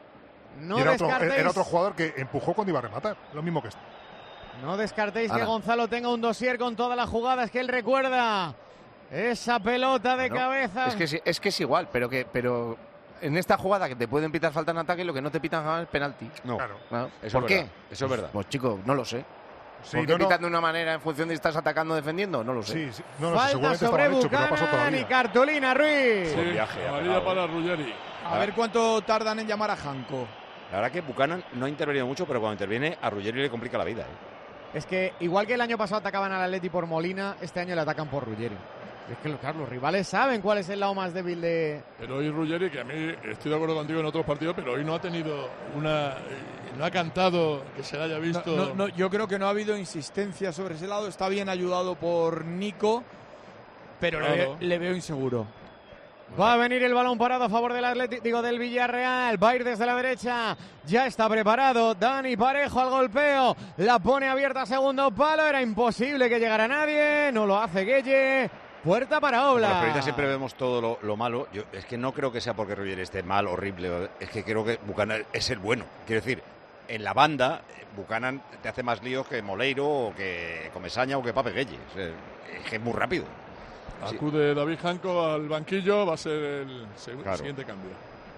No Y era, otro, descartéis, era otro jugador que empujó cuando iba a rematar. Lo mismo que este. no descartéis que Ala. Gonzalo tenga un dossier con todas las jugadas que él recuerda. Esa pelota de No, cabeza. Es que, es- es que es igual, pero que pero en esta jugada que te pueden pitar falta en ataque, lo que no te pitan jamás es penalti. No, Claro. ¿no? eso ¿Por es qué? verdad, eso es verdad. Pues chico, no lo sé. Sí, ¿Por qué no, no. pitan de una manera en función de si estás atacando o defendiendo? No lo sé. Sí, sí. No, no, Falta seguramente sobre estaba hecho, pero no pasó Buchanan y todavía. cartulina, Ruiz. Buen viaje, ha amarilla pegado, para eh. Ruggeri. A ver cuánto tardan en llamar a Janko. La verdad que Buchanan no ha intervenido mucho, pero cuando interviene a Ruggeri le complica la vida. ¿eh? Es que igual que el año pasado atacaban al Atleti por Molina, este año le atacan por Ruggeri. Es que claro, los rivales saben cuál es el lado más débil de... Pero hoy Ruggeri, que a mí estoy de acuerdo contigo en otros partidos, pero hoy no ha tenido una. eh, No ha cantado que se le haya No, visto. no, no, yo creo que no ha habido insistencia sobre ese lado. Está bien ayudado por Nico, pero le, Claro. veo, le veo inseguro. Va a venir el balón parado a favor del Atlético, digo, del Villarreal. Va a ir desde la derecha. Ya está preparado. Dani Parejo al golpeo. La pone abierta a segundo palo. Era imposible que llegara nadie. No lo hace Gueye. Puerta para Como Obla. los periodistas siempre vemos todo lo, lo malo. Yo es que no creo que sea porque Ruggeri esté mal, horrible. Es que creo que Buchanan es el bueno. Quiero decir, en la banda, eh, Buchanan te hace más líos que Moleiro o que Comesaña o que Pape Gueye. Es, eh, es que es muy rápido. Sí. Acude David Janko al banquillo, va a ser el seg- Claro. siguiente cambio.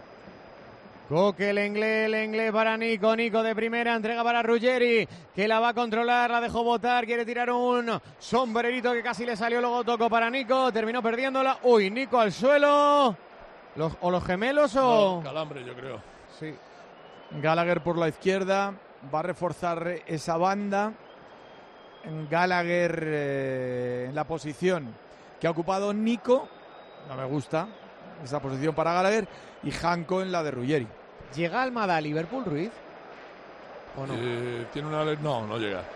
Coque el inglés, el inglés para Nico, Nico de primera, entrega para Ruggeri, que la va a controlar, la dejó botar, quiere tirar un sombrerito que casi le salió, luego tocó para Nico, terminó perdiéndola, uy, Nico al suelo, los, o los gemelos o... No, calambre, yo creo. Sí. Gallagher por la izquierda va a reforzar esa banda. Gallagher eh, en la posición que ha ocupado Nico. No me gusta esa posición para Gallagher. Y Janko en la de Ruggeri. ¿Llega Almada a Liverpool, Ruiz? ¿O no? Eh, tiene una. le- No, no llega.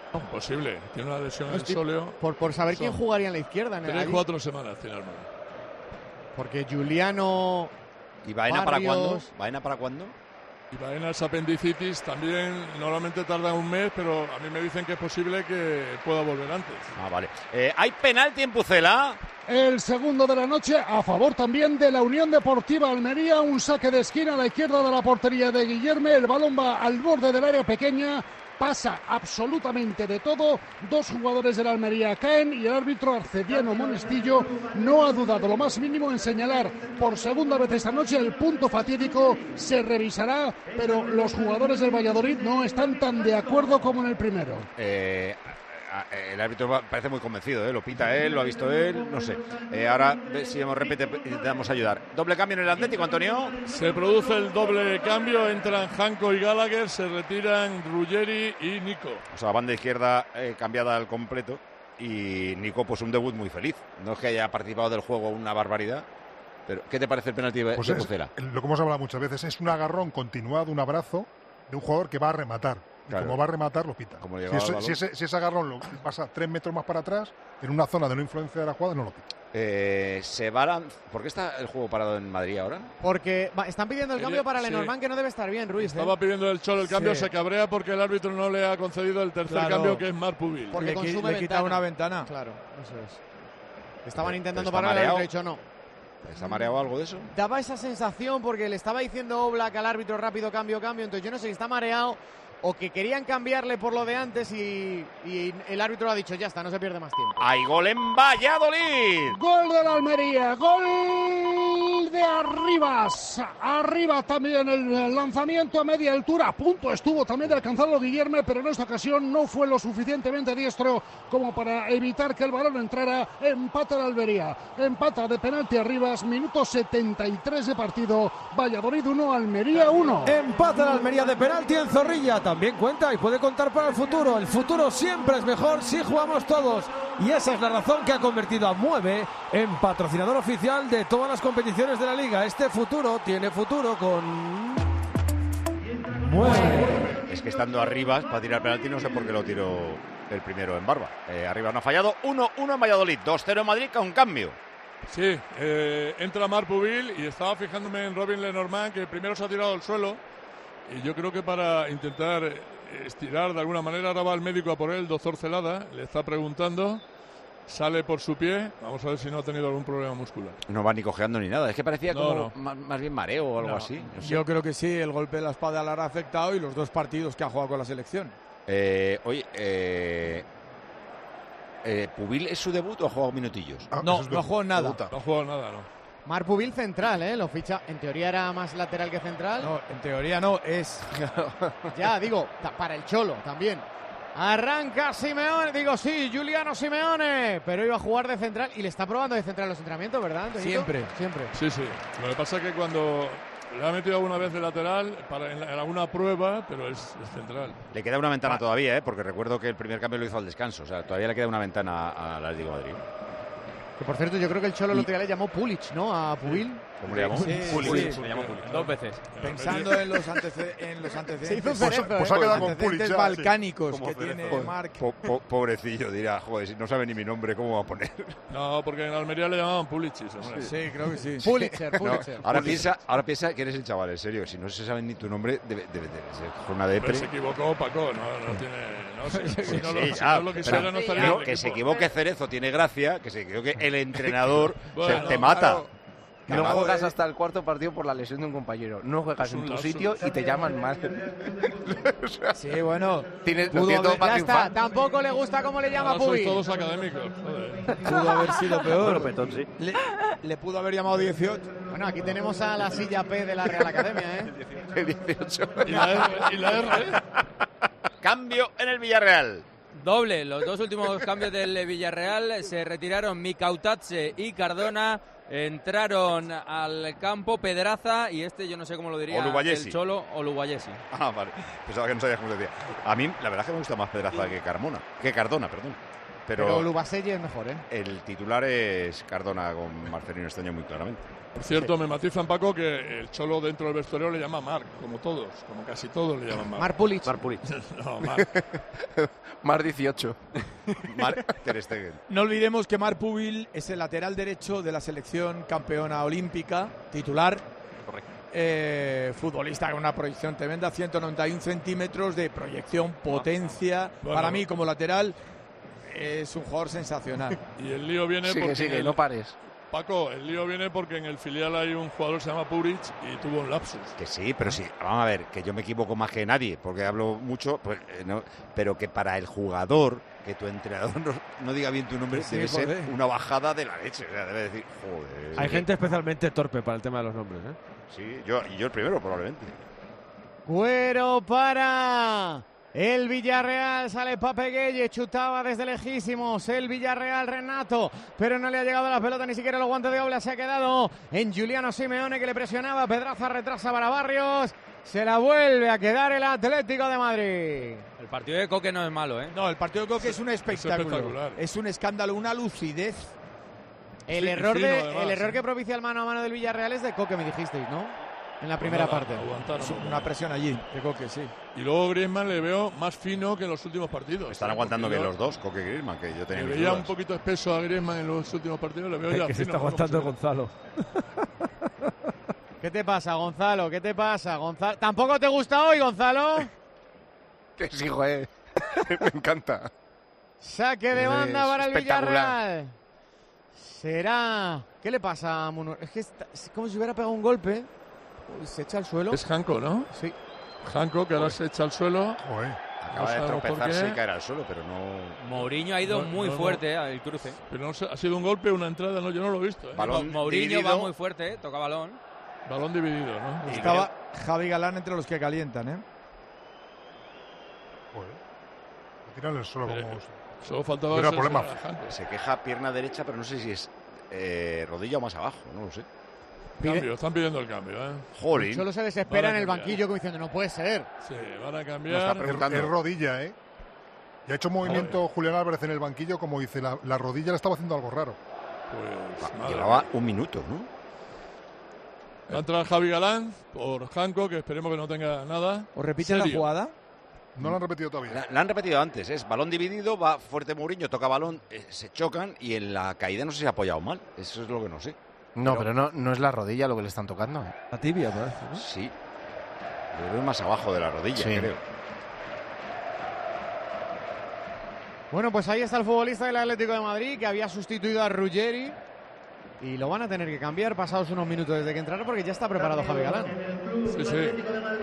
Imposible, tiene una lesión en el Estoy- sóleo. Por, por saber Son quién jugaría en la izquierda. En el, Tres, ahí. cuatro semanas, finalmente. Porque Juliano. ¿Y Baena para Barrios- cuándo? ¿Baena para cuándo? Y Baenas apendicitis también normalmente tarda un mes, pero a mí me dicen que es posible que pueda volver antes. Ah, vale. Eh, ¿Hay penalti en Pucela? El segundo de la noche a favor también de la Unión Deportiva Almería. Un saque de esquina a la izquierda de la portería de Guillermo. El balón va al borde del área pequeña. Pasa absolutamente de todo. Dos jugadores de la Almería caen y el árbitro Arcediano Monestillo no ha dudado lo más mínimo en señalar por segunda vez esta noche el punto fatídico. Se revisará, pero los jugadores del Valladolid no están tan de acuerdo como en el primero. Eh, a- a- el árbitro va- parece muy convencido, ¿eh? Lo pita él, lo ha visto él, no sé. Eh, ahora, ve si hemos repite, intentamos ayudar. Doble cambio en el Atlético, Antonio. Se produce el doble cambio, entran Janko y Gallagher, se retiran Ruggeri y Nico. O sea, banda izquierda eh, cambiada al completo. Y Nico, pues un debut muy feliz. No es que haya participado del juego una barbaridad. Pero, ¿qué te parece el penalti de Pues de es, Pucela? lo que hemos hablado muchas veces, es un agarrón continuado, un abrazo de un jugador que va a rematar. Y Claro. como va a rematar, lo pita. Como Si llegaba el ese, balón. si, ese, si ese agarrón lo pasa tres metros más para atrás, en una zona de no influencia de la jugada, no lo pita. Eh, se va a... ¿Por qué está el juego parado en Madrid ahora? Porque va, están pidiendo el Quería- cambio para sí. Lenormand, que no debe estar bien, Ruiz. ¿eh? Estaba pidiendo el Cholo el cambio, Sí. se cabrea porque el árbitro no le ha concedido el tercer Claro. cambio, que es Marc Pubil. Porque le, qui- consume le quita ventana. una ventana. Claro, eso es. Estaban Pero- intentando pero está parar, el árbitro mareado. ha dicho no. ¿Está mareado algo de eso? Daba esa sensación porque le estaba diciendo Oblak al árbitro rápido, cambio, cambio. Entonces yo no sé si está mareado o que querían cambiarle por lo de antes y, y el árbitro lo ha dicho, ya está, no se pierde más tiempo. ¡Hay gol en Valladolid! Gol de la Almería, gol de Arribas. Arriba también el lanzamiento a media altura. A punto estuvo también de alcanzarlo Guillermo, pero en esta ocasión no fue lo suficientemente diestro como para evitar que el balón entrara. Empata la Almería. Empata de penalti Arribas. Minuto setenta y tres de partido. Valladolid uno, Almería uno. Empata la Almería de penalti en Zorrilla. También cuenta y puede contar para el futuro. El futuro siempre es mejor si jugamos todos. Y esa es la razón que ha convertido a Mueve en patrocinador oficial de todas las competiciones de la Liga. Este futuro tiene futuro con Mueve. Es que estando arriba para tirar penalti no sé por qué lo tiró el primero en Barba. Eh, arriba no ha fallado. uno uno en Valladolid. dos cero en Madrid con cambio. Sí, eh, entra Marc Pubil y estaba fijándome en Robin Lenormand, que primero se ha tirado al suelo. Y yo creo que para intentar eh, estirar de alguna manera, ahora va el médico a por él, el doctor Celada, le está preguntando, sale por su pie, vamos a ver si no ha tenido algún problema muscular. No va ni cojeando ni nada. Es que parecía No, como no. Más, más bien mareo o algo No, así. No sé. Yo creo que sí, el golpe de la espada le habrá afectado y los dos partidos que ha jugado con la selección. Eh, oye, eh, eh, ¿Pubil es su debut o ha jugado minutillos? Ah, No, eso es no ha jugado nada. debuta. No ha jugado nada, ¿no? Marc Pubil central, ¿eh? Lo ficha. En teoría era más lateral que central. No, en teoría no, es. Ya, digo, ta- para el Cholo también. Arranca Simeone, digo sí, Giuliano Simeone, pero iba a jugar de central y le está probando de central los entrenamientos, ¿verdad, Antonito? Siempre. Siempre. Sí, sí. Lo que pasa es que cuando le ha metido alguna vez de lateral, para, en, la- en alguna prueba, pero es, es central. Le queda una ventana todavía, ¿eh? Porque recuerdo que el primer cambio lo hizo al descanso. O sea, todavía le queda una ventana al Atlético de Madrid. Que por cierto, yo creo que el Cholo el Y- otro día le llamó Pulic, ¿no? A Pubil. ¿Cómo le llamó? Sí, Pulic, sí. me llamo Pulic. Dos veces. Pensando en los, antece- en los Se hizo antecedentes, un cerezo, pues ¿eh? ha quedado con antecedentes Pulic ya, balcánicos sí. que Como tiene cerezo. Marc. Po- po- pobrecillo, dirá, joder, si no sabe ni mi nombre, ¿cómo va a poner? No, porque en Almería le llamaban Pulichis, hombre. Sí, creo que sí. Pulitzer, No, Pulitzer. ahora, piensa, ahora piensa que eres el chaval, en serio. Si no se sabe ni tu nombre, debe, debe, debe ser con una Pero depre. se equivocó Paco, no, no tiene... No, sé, si, Sí, no lo, sí, si ya, no lo quisiera, pero- no estaría no, en el que se equipo. equivoque Cerezo tiene gracia, que se equivoque el entrenador, Bueno, se- te mata. claro. Y no Claro, juegas eh. hasta el cuarto partido por la lesión de un compañero. No juegas Es un en tu lapsus. sitio y te llaman mal. Sí, bueno, Tienes, lo Pudo tiene todo haber- para Ya está, triunfar. tampoco le gusta cómo le llama Ahora sois Pubil. todos académicos, joder. pudo haber sido peor. Bueno, Petón, sí. Le, le pudo haber llamado dieciocho. Bueno, aquí tenemos a la silla P de la Real Academia, ¿eh? ¿Y la R? ¿Y la R? Cambio en el Villarreal. Doble, los dos últimos cambios del Villarreal se retiraron Mikautadze y Cardona, entraron al campo Pedraza y este yo no sé cómo lo diría Olubayesi. el Cholo, Olubayesi. Ah, vale. Pensaba que no sabías cómo se decía. A mí, la verdad es que me gusta más Pedraza que Carmona. Que Cardona, perdón. pero, pero Lubaselle es mejor, ¿eh? El titular es Cardona con Marcelino este año muy claramente. Por cierto, Sí. me matizan, Paco, que el Cholo dentro del vestuario le llama Marc, como todos, como casi todos le llaman Marc. Marc Pulich. Marc Pulich. No, Marc. Mar dieciocho. Marc Ter Stegen. No olvidemos que Marc Pubil es el lateral derecho de la selección campeona olímpica, titular. Correcto. Eh, futbolista con una proyección tremenda, ciento noventa y uno centímetros de proyección, potencia. Bueno. Para mí, como lateral, es un jugador sensacional. Y el lío viene Sigue, porque... sigue, el- no pares. Paco, el lío viene porque en el filial hay un jugador que se llama Puric y tuvo un lapsus. Que sí, pero sí, vamos a ver, que yo me equivoco más que nadie, porque hablo mucho, pues, eh, no, pero que para el jugador, que tu entrenador no, no diga bien tu nombre, Sí, debe joder. ser una bajada de la leche. O sea, debe decir, joder. Hay gente especialmente torpe para el tema de los nombres, ¿eh? Sí, yo, y yo el primero probablemente. Cuero para el Villarreal, sale Pape Gueye, chutaba desde lejísimos el Villarreal, Renato, pero no le ha llegado la pelota, ni siquiera los guantes de Obla, se ha quedado en Giuliano Simeone, que le presionaba, Pedraza retrasa para Barrios, se la vuelve a quedar el Atlético de Madrid. El partido de Coque no es malo, ¿eh? No, el partido de Coque es un espectáculo, espectacular. es un escándalo, una lucidez. El, Sí, error, fino, de, además, el error sí. que propicia el mano a mano del Villarreal es de Coque, me dijisteis, ¿no? En la primera Nada, parte. aguantaron. Es una presión allí, de Coque, sí. Y luego Griezmann le veo más fino que en los últimos partidos. Están ¿eh? aguantando Porque bien yo los dos, Coque y Griezmann, que yo tenía Le mis veía un dudas. poquito espeso a Griezmann en los últimos partidos, le veo ya que se fino, está ¿no? aguantando Como Gonzalo. ¿Qué te pasa, Gonzalo? ¿Qué te pasa, Gonzalo? ¿Tampoco te gusta hoy, Gonzalo? Que sí, joder. Me encanta. Saque de banda Es para el espectacular. Villarreal. Será... ¿Qué le pasa a Munir? Es que está- es como si hubiera pegado un golpe. Uy, se echa al suelo. Es Janko, ¿no? Sí. Janko, que ahora se echa al suelo. Joder. Acaba No de sabemos por tropezarse qué. y caer al suelo, pero no... Mourinho ha ido No, muy no, no. fuerte eh, el cruce. Pero no sé, ha sido un golpe, una entrada, no, yo no lo he visto. ¿eh? Balón Mo- Mourinho dividido. va muy fuerte, eh, toca balón. Balón dividido, ¿no? Estaba Javi Galán entre los que calientan, ¿eh? Joder. Lo tiran en el suelo Eh, como... Solo faltaba Hubiera ese- problema. ese Janko. Se queja pierna derecha, pero no sé si es eh, rodilla o más abajo, no lo sé. Cambio, están pidiendo el cambio, ¿eh? Jolín. Solo se desespera Van a en el cambiar. banquillo como diciendo, no puede ser. Sí, van a No está cambiar. preguntando. Es rodilla, ¿eh? Y ha hecho un movimiento Julián Álvarez en el banquillo como dice, la, la rodilla le estaba haciendo algo raro. Pues, madre Llevaba mía. un minuto, ¿no? Va a entrar Javi Galán por Janko, que esperemos que no tenga nada. ¿Os repiten la serio. jugada? No lo han repetido todavía. La, la han repetido antes, es balón dividido, va fuerte Mourinho, toca balón, eh, se chocan y en la caída no sé si ha apoyado mal. Eso es lo que no sé. No, pero no, no es la rodilla lo que le están tocando. ¿eh? La tibia, parece, ¿no? Sí. Yo creo más abajo de la rodilla, Sí. creo. Bueno, pues ahí está el futbolista del Atlético de Madrid que había sustituido a Ruggeri y lo van a tener que cambiar pasados unos minutos desde que entrara porque ya está preparado Javi Galán. Sí, sí.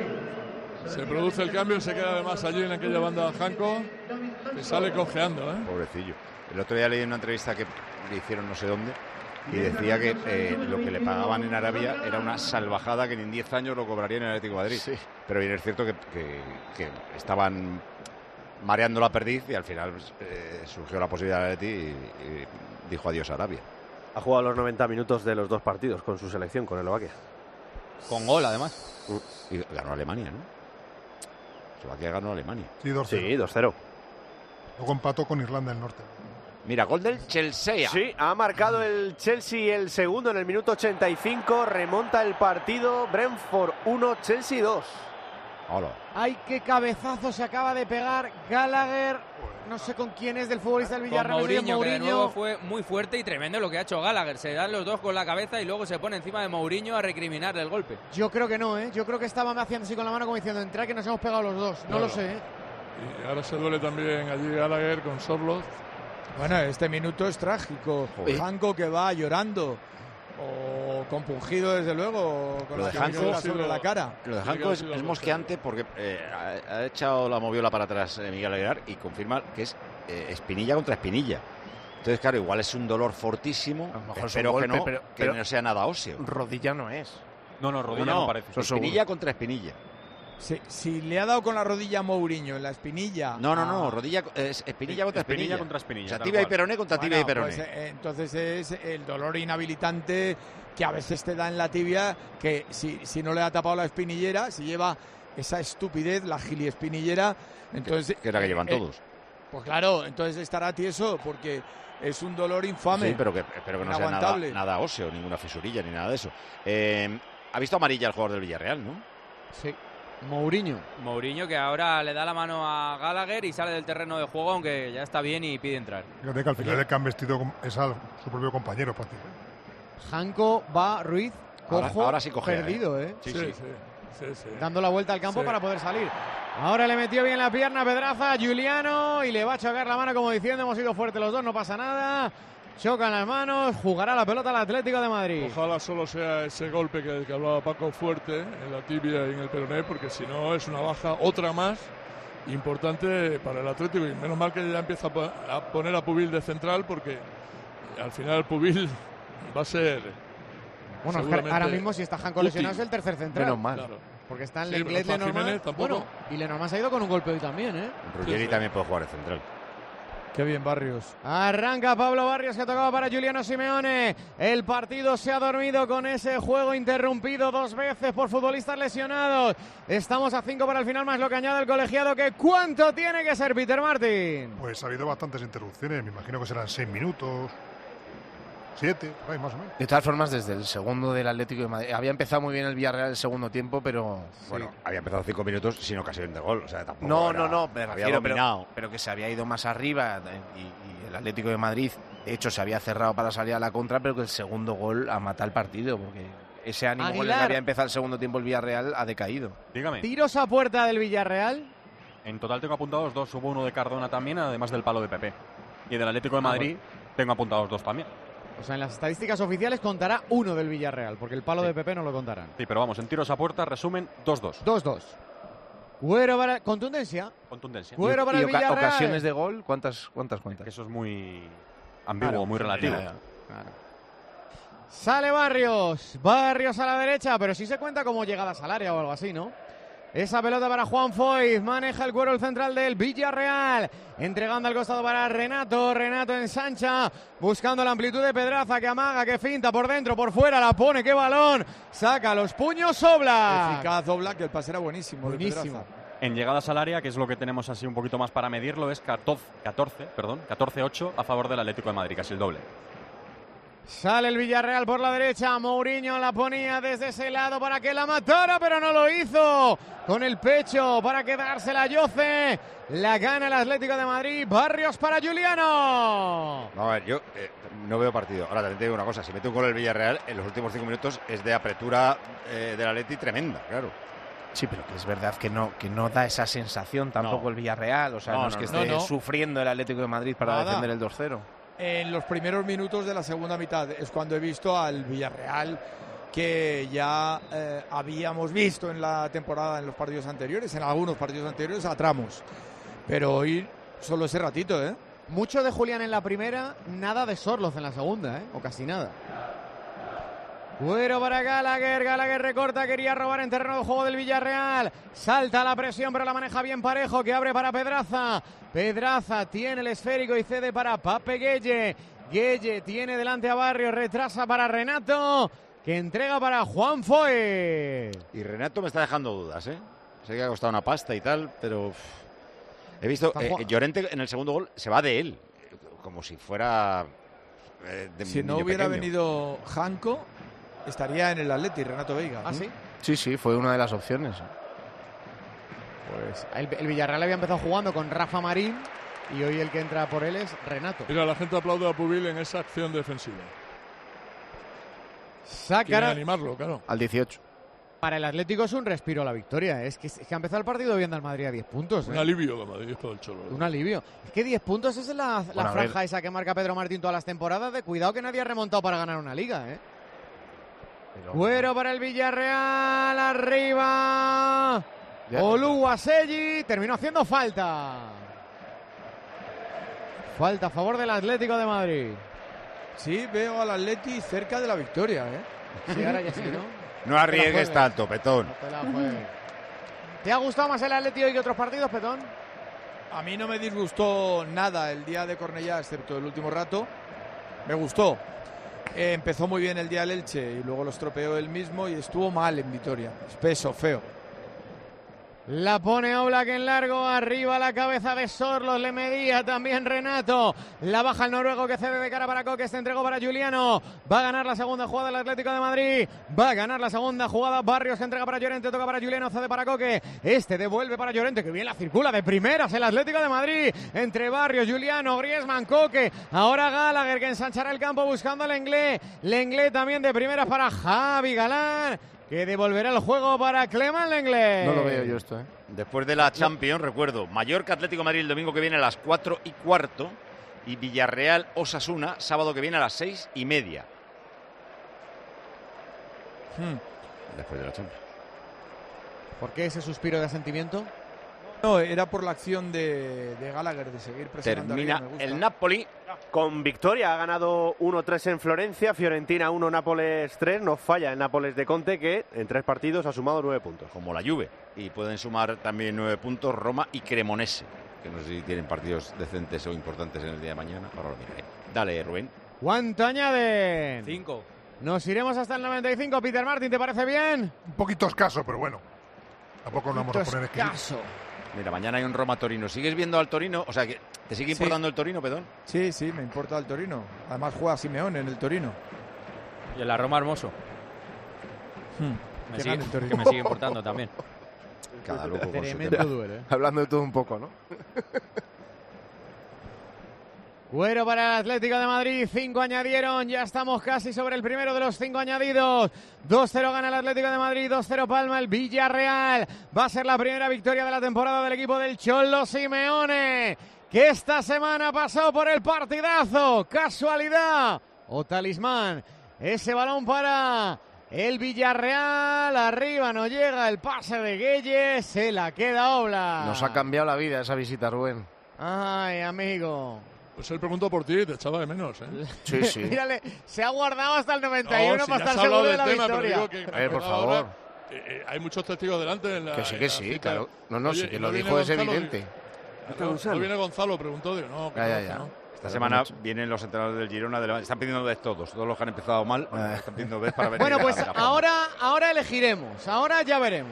Se produce el cambio, se queda además allí en aquella banda Janko, que sale cojeando, ¿eh? Pobrecillo. El otro día leí una entrevista que le hicieron no sé dónde y decía que eh, lo que le pagaban en Arabia era una salvajada que ni en diez años lo cobraría en el Atlético de Madrid. Pero bien es cierto que, que- que estaban mareando la perdiz y al final eh, surgió la posibilidad de Atleti y, y dijo adiós a Arabia. Ha jugado los noventa minutos de los dos partidos con su selección, con Eslovaquia. Con gol, además. Y ganó Alemania, ¿no? Eslovaquia ganó a Alemania. Sí, dos cero. Sí, dos cero. Luego empató con Irlanda del Norte. Mira, gol del Chelsea. Sí, ha marcado el Chelsea el segundo en el minuto ochenta y cinco. Remonta el partido. Brentford uno, Chelsea dos. Hola. ¡Ay, qué cabezazo se acaba de pegar Gallagher! No sé con quién es del futbolista del Con Villarreal. Mourinho, que de Mourinho. nuevo fue muy fuerte y tremendo lo que ha hecho Gallagher. Se dan los dos con la cabeza y luego se pone encima de Mourinho a recriminarle el golpe. Yo creo que no, ¿eh? Yo creo que estaba haciendo así con la mano como diciendo, entrar que nos hemos pegado los dos. No Claro. lo sé, ¿eh? Y ahora se duele también allí Gallagher con Sorloth. Bueno, este minuto es trágico. Joder. Janko que va llorando. O compungido, desde luego, con Lo la de camiseta Janko ha sobre sido- la cara. Lo de Tiene que Janko haber es, sido es algo mosqueante porque eh, ha, ha echado la moviola para atrás eh, Miguel Aguilar y confirma que es eh, espinilla contra espinilla. Entonces, claro, igual es un dolor fortísimo. A lo mejor es un Espero que, golpe, no, pero- que pero- no sea nada óseo. Rodilla no es. No, no, rodilla No, no, parece. Eso seguro. espinilla contra espinilla. Si, si le ha dado con la rodilla a Mourinho en la espinilla. No, no, no, a- rodilla, es espinilla contra espinilla. Espinilla contra espinilla, O sea, tal tibia y cual. peroné contra tibia y Bueno, peroné. pues, eh, entonces es el dolor inhabilitante que a veces te da en la tibia, que si, si no le ha tapado la espinillera, si lleva esa estupidez, la giliespinillera, entonces... que es la que llevan eh, todos. Pues claro, entonces estará tieso porque es un dolor infame. Sí, pero que, pero que no sea nada, nada óseo, ninguna fisurilla ni nada de eso. Eh, ha visto amarilla el jugador del Villarreal, ¿no? Sí. Mourinho. Mourinho, que ahora le da la mano a Gallagher y sale del terreno de juego, aunque ya está bien y pide entrar. Fíjate que al final el que han vestido es a su propio compañero, prácticamente. Janko va Ruiz, cojo, ahora, ahora sí cogea, perdido, ¿eh? ¿eh? Sí, sí, sí, sí, sí. Dando la vuelta al campo sí. para poder salir. Ahora le metió bien la pierna a Pedraza, Giuliano, y le va a chocar la mano como diciendo, hemos ido fuertes los dos, no pasa nada. Chocan las manos, jugará la pelota al Atlético de Madrid. Ojalá solo sea ese golpe que, que hablaba Paco fuerte en la tibia y en el peroné, porque si no es una baja, otra más, importante para el Atlético. Y menos mal que ya empieza a poner a Pubil de central, porque al final Pubil va a ser... Bueno, ahora mismo si está Janko lesionado es el tercer central. Menos mal. Claro. Porque está en Sí, Lenglet, Lenormand. Bueno, y Lenormand se ha ido con un golpe hoy también, ¿eh? Ruggeri Sí, sí. también puede jugar de central. Qué bien, Barrios. Arranca Pablo Barrios, que tocaba para Giuliano Simeone. El partido se ha dormido con ese juego interrumpido dos veces por futbolistas lesionados. Estamos a cinco para el final, más lo que añade el colegiado. Que ¿cuánto tiene que ser, Peter Martin? Pues ha habido bastantes interrupciones, me imagino que serán seis minutos, siete, por ahí más o menos. De todas formas, desde el segundo del Atlético de Madrid, había empezado muy bien el Villarreal el segundo tiempo, pero Bueno, había empezado cinco minutos sin ocasión de gol. O sea, tampoco no, era- no, no, me había refiero, pero, dominado. pero que se había ido más arriba eh, y, y el Atlético de Madrid, de hecho, se había cerrado para salir a la contra, pero que el segundo gol ha matado el partido, porque ese ánimo con el que Aguilar. había empezado el segundo tiempo el Villarreal ha decaído. Dígame. Tiros a puerta del Villarreal. En total tengo apuntados dos. Hubo uno de Cardona también, además del palo de Pepe. Y del Atlético de Madrid tengo apuntados dos también. O sea, en las estadísticas oficiales contará uno del Villarreal, porque el palo Sí. de Pepe no lo contarán. Sí, pero vamos, en tiros a puerta, resumen, dos dos. dos dos. Güero para... Contundencia. Contundencia. Güero para y el oca- Villarreal. ocasiones de gol, ¿cuántas cuántas cuentas? Eso es muy ambiguo, Claro. muy relativo. Ya, ya. Sale Barrios. Barrios a la derecha, pero sí se cuenta como llegadas al área o algo así, ¿no? Esa pelota para Juan Foyth. Maneja el cuero el central del Villarreal. Entregando al costado para Renato. Renato ensancha. Buscando la amplitud de Pedraza, que amaga, que finta por dentro, por fuera. La pone, qué balón. Saca los puños Oblak. Eficaz Oblak, que el pase era buenísimo. de Buenísimo. Pedraza. En llegadas al área, que es lo que tenemos así un poquito más para medirlo, es catorce, catorce, perdón, catorce ocho a favor del Atlético de Madrid, casi el doble. Sale el Villarreal por la derecha. Mourinho la ponía desde ese lado para que la matara, pero no lo hizo. Con el pecho para quedársela Yoce. La gana el Atlético de Madrid. Barrios para Giuliano. No, a ver, yo eh, no veo partido. Ahora también te digo una cosa, si mete un gol el Villarreal, en los últimos cinco minutos es de apertura eh, del Atleti tremenda, claro. Sí, pero que es verdad que no, que no da esa sensación tampoco No. el Villarreal. O sea, no, No, es no, que no. esté No, no. sufriendo el Atlético de Madrid para Nada. defender el dos cero. En los primeros minutos de la segunda mitad es cuando he visto al Villarreal que ya eh, habíamos visto en la temporada, en los partidos anteriores, en algunos partidos anteriores, a tramos. Pero hoy solo ese ratito, ¿eh? Mucho de Julián en la primera, nada de Sorloz en la segunda, ¿eh? O casi nada. Güero para Gallagher, Gallagher recorta, quería robar en terreno de juego del Villarreal. Salta la presión, pero la maneja bien Parejo, que abre para Pedraza. Pedraza tiene el esférico y cede para Pape Gueye. Gueye tiene delante a Barrios, retrasa para Renato, que entrega para Juan Foyth. Y Renato me está dejando dudas, ¿eh? Sé que ha costado una pasta y tal, pero... uff, he visto... Está Eh, jugando. Llorente en el segundo gol se va de él, como si fuera... eh, de Si un no niño hubiera pequeño. venido Janko, estaría en el Atleti, Renato Veiga. ¿Ah, sí? Sí, sí, fue una de las opciones. Pues el, el Villarreal había empezado jugando con Rafa Marín y hoy el que entra por él es Renato. Mira, la gente aplaude a Pubil en esa acción defensiva. Quieren Saca animarlo, claro. Al dieciocho. para el Atlético es un respiro la victoria. Es que, es que ha empezado el partido viendo al Madrid a diez puntos. Un ¿eh? alivio para Madrid todo el Cholo. Un alivio. Es que diez puntos es la, la Bueno, a franja ver. esa que marca Pedro Martín todas las temporadas. De cuidado que nadie ha remontado para ganar una liga, ¿eh? Pero- Güero para el Villarreal, arriba. Ya. Oluwaseyi terminó haciendo falta. Falta a favor del Atlético de Madrid. Sí, veo al Atleti cerca de la victoria, ¿eh? Sí, ahora ya sí, ¿no? No te la arriesgues juegues. tanto, Petón. No te la juegues. ¿Te ha gustado más el Atlético hoy que otros partidos, Petón? A mí no me disgustó nada el día de Cornellá, excepto el último rato. Me gustó. Eh, empezó muy bien el día del Elche y luego lo estropeó él mismo y estuvo mal en Vitoria. Espeso, feo. La pone Oblak en largo, arriba la cabeza de Sorlos, le medía también Renato. La baja el noruego que cede de cara para Coque, se entregó para Juliano. Va a ganar la segunda jugada el Atlético de Madrid. Va a ganar la segunda jugada Barrios, que entrega para Llorente, toca para Juliano, cede para Coque. Este devuelve para Llorente, que bien la circula de primeras el Atlético de Madrid. Entre Barrios, Juliano, Griezmann, Coque. Ahora Gallagher, que ensanchará el campo buscando al Lenglet. Lenglet también de primeras para Javi Galán, que devolverá el juego para Clement Lenglet. No lo veo yo esto, ¿eh? Después de la Champions, recuerdo, Mallorca Atlético de Madrid el domingo que viene a las cuatro y cuarto y Villarreal Osasuna sábado que viene a las seis y media. Hmm. Después de la Champions. ¿Por qué ese suspiro de asentimiento? No, era por la acción de, de Gallagher de seguir presionando. Termina arriba, me gusta. el Napoli. Con victoria, ha ganado uno tres en Florencia, Fiorentina uno, Nápoles tres. No falla el Nápoles de Conte, que en tres partidos ha sumado nueve puntos. Como la Juve. Y pueden sumar también nueve puntos Roma y Cremonese, que no sé si tienen partidos decentes o importantes en el día de mañana. Ahora lo miraré. Dale, Rubén. ¿Cuánto añaden? Cinco. Nos iremos hasta el noventa y cinco. Peter Martin, ¿te parece bien? Un poquito escaso, pero bueno. Tampoco nos vamos a poner escaso. Mira, mañana hay un Roma-Torino. ¿Sigues viendo al Torino? O sea, que ¿te sigue importando Sí. el Torino, perdón? Sí, sí, me importa el Torino. Además juega Simeone en el Torino. Y en la Roma Hermoso. Hmm. Me Que sigue, gane el Torino. que me sigue importando también. Cada loco con su Tremendo tema. duelo, ¿eh? Hablando de todo un poco, ¿no? Cuero para el Atlético de Madrid, cinco añadieron, ya estamos casi sobre el primero de los cinco añadidos. dos cero gana el Atlético de Madrid, dos cero palma el Villarreal. Va a ser la primera victoria de la temporada del equipo del Cholo Simeone, que esta semana pasó por el partidazo. Casualidad o talismán, ese balón para el Villarreal, arriba no llega el pase de Gueye, se la queda Oblak. Nos ha cambiado la vida esa visita, Rubén. Ay, amigo. Pues él preguntó por ti, te echaba de menos, ¿eh? Sí, sí. Mírale, se ha guardado hasta el noventa y uno No, si para ya estar se ha hablado seguro de la del tema, pero victoria. digo que Eh, por ahora, favor. eh, eh, hay muchos testigos delante en la. Que sí, en que la sí, cita. claro. No, no, Oye, sí, que ¿y lo no dijo viene es Gonzalo? evidente. No, no viene Gonzalo, preguntó, digo, no, que Ya, no, ya, que ya. no. Esta semana vienen los entrenadores del Girona. De la- están pidiendo vez todos. Todos los que han empezado mal están pidiendo vez para venir. Bueno, a- pues a la forma. ahora, ahora elegiremos, ahora ya veremos.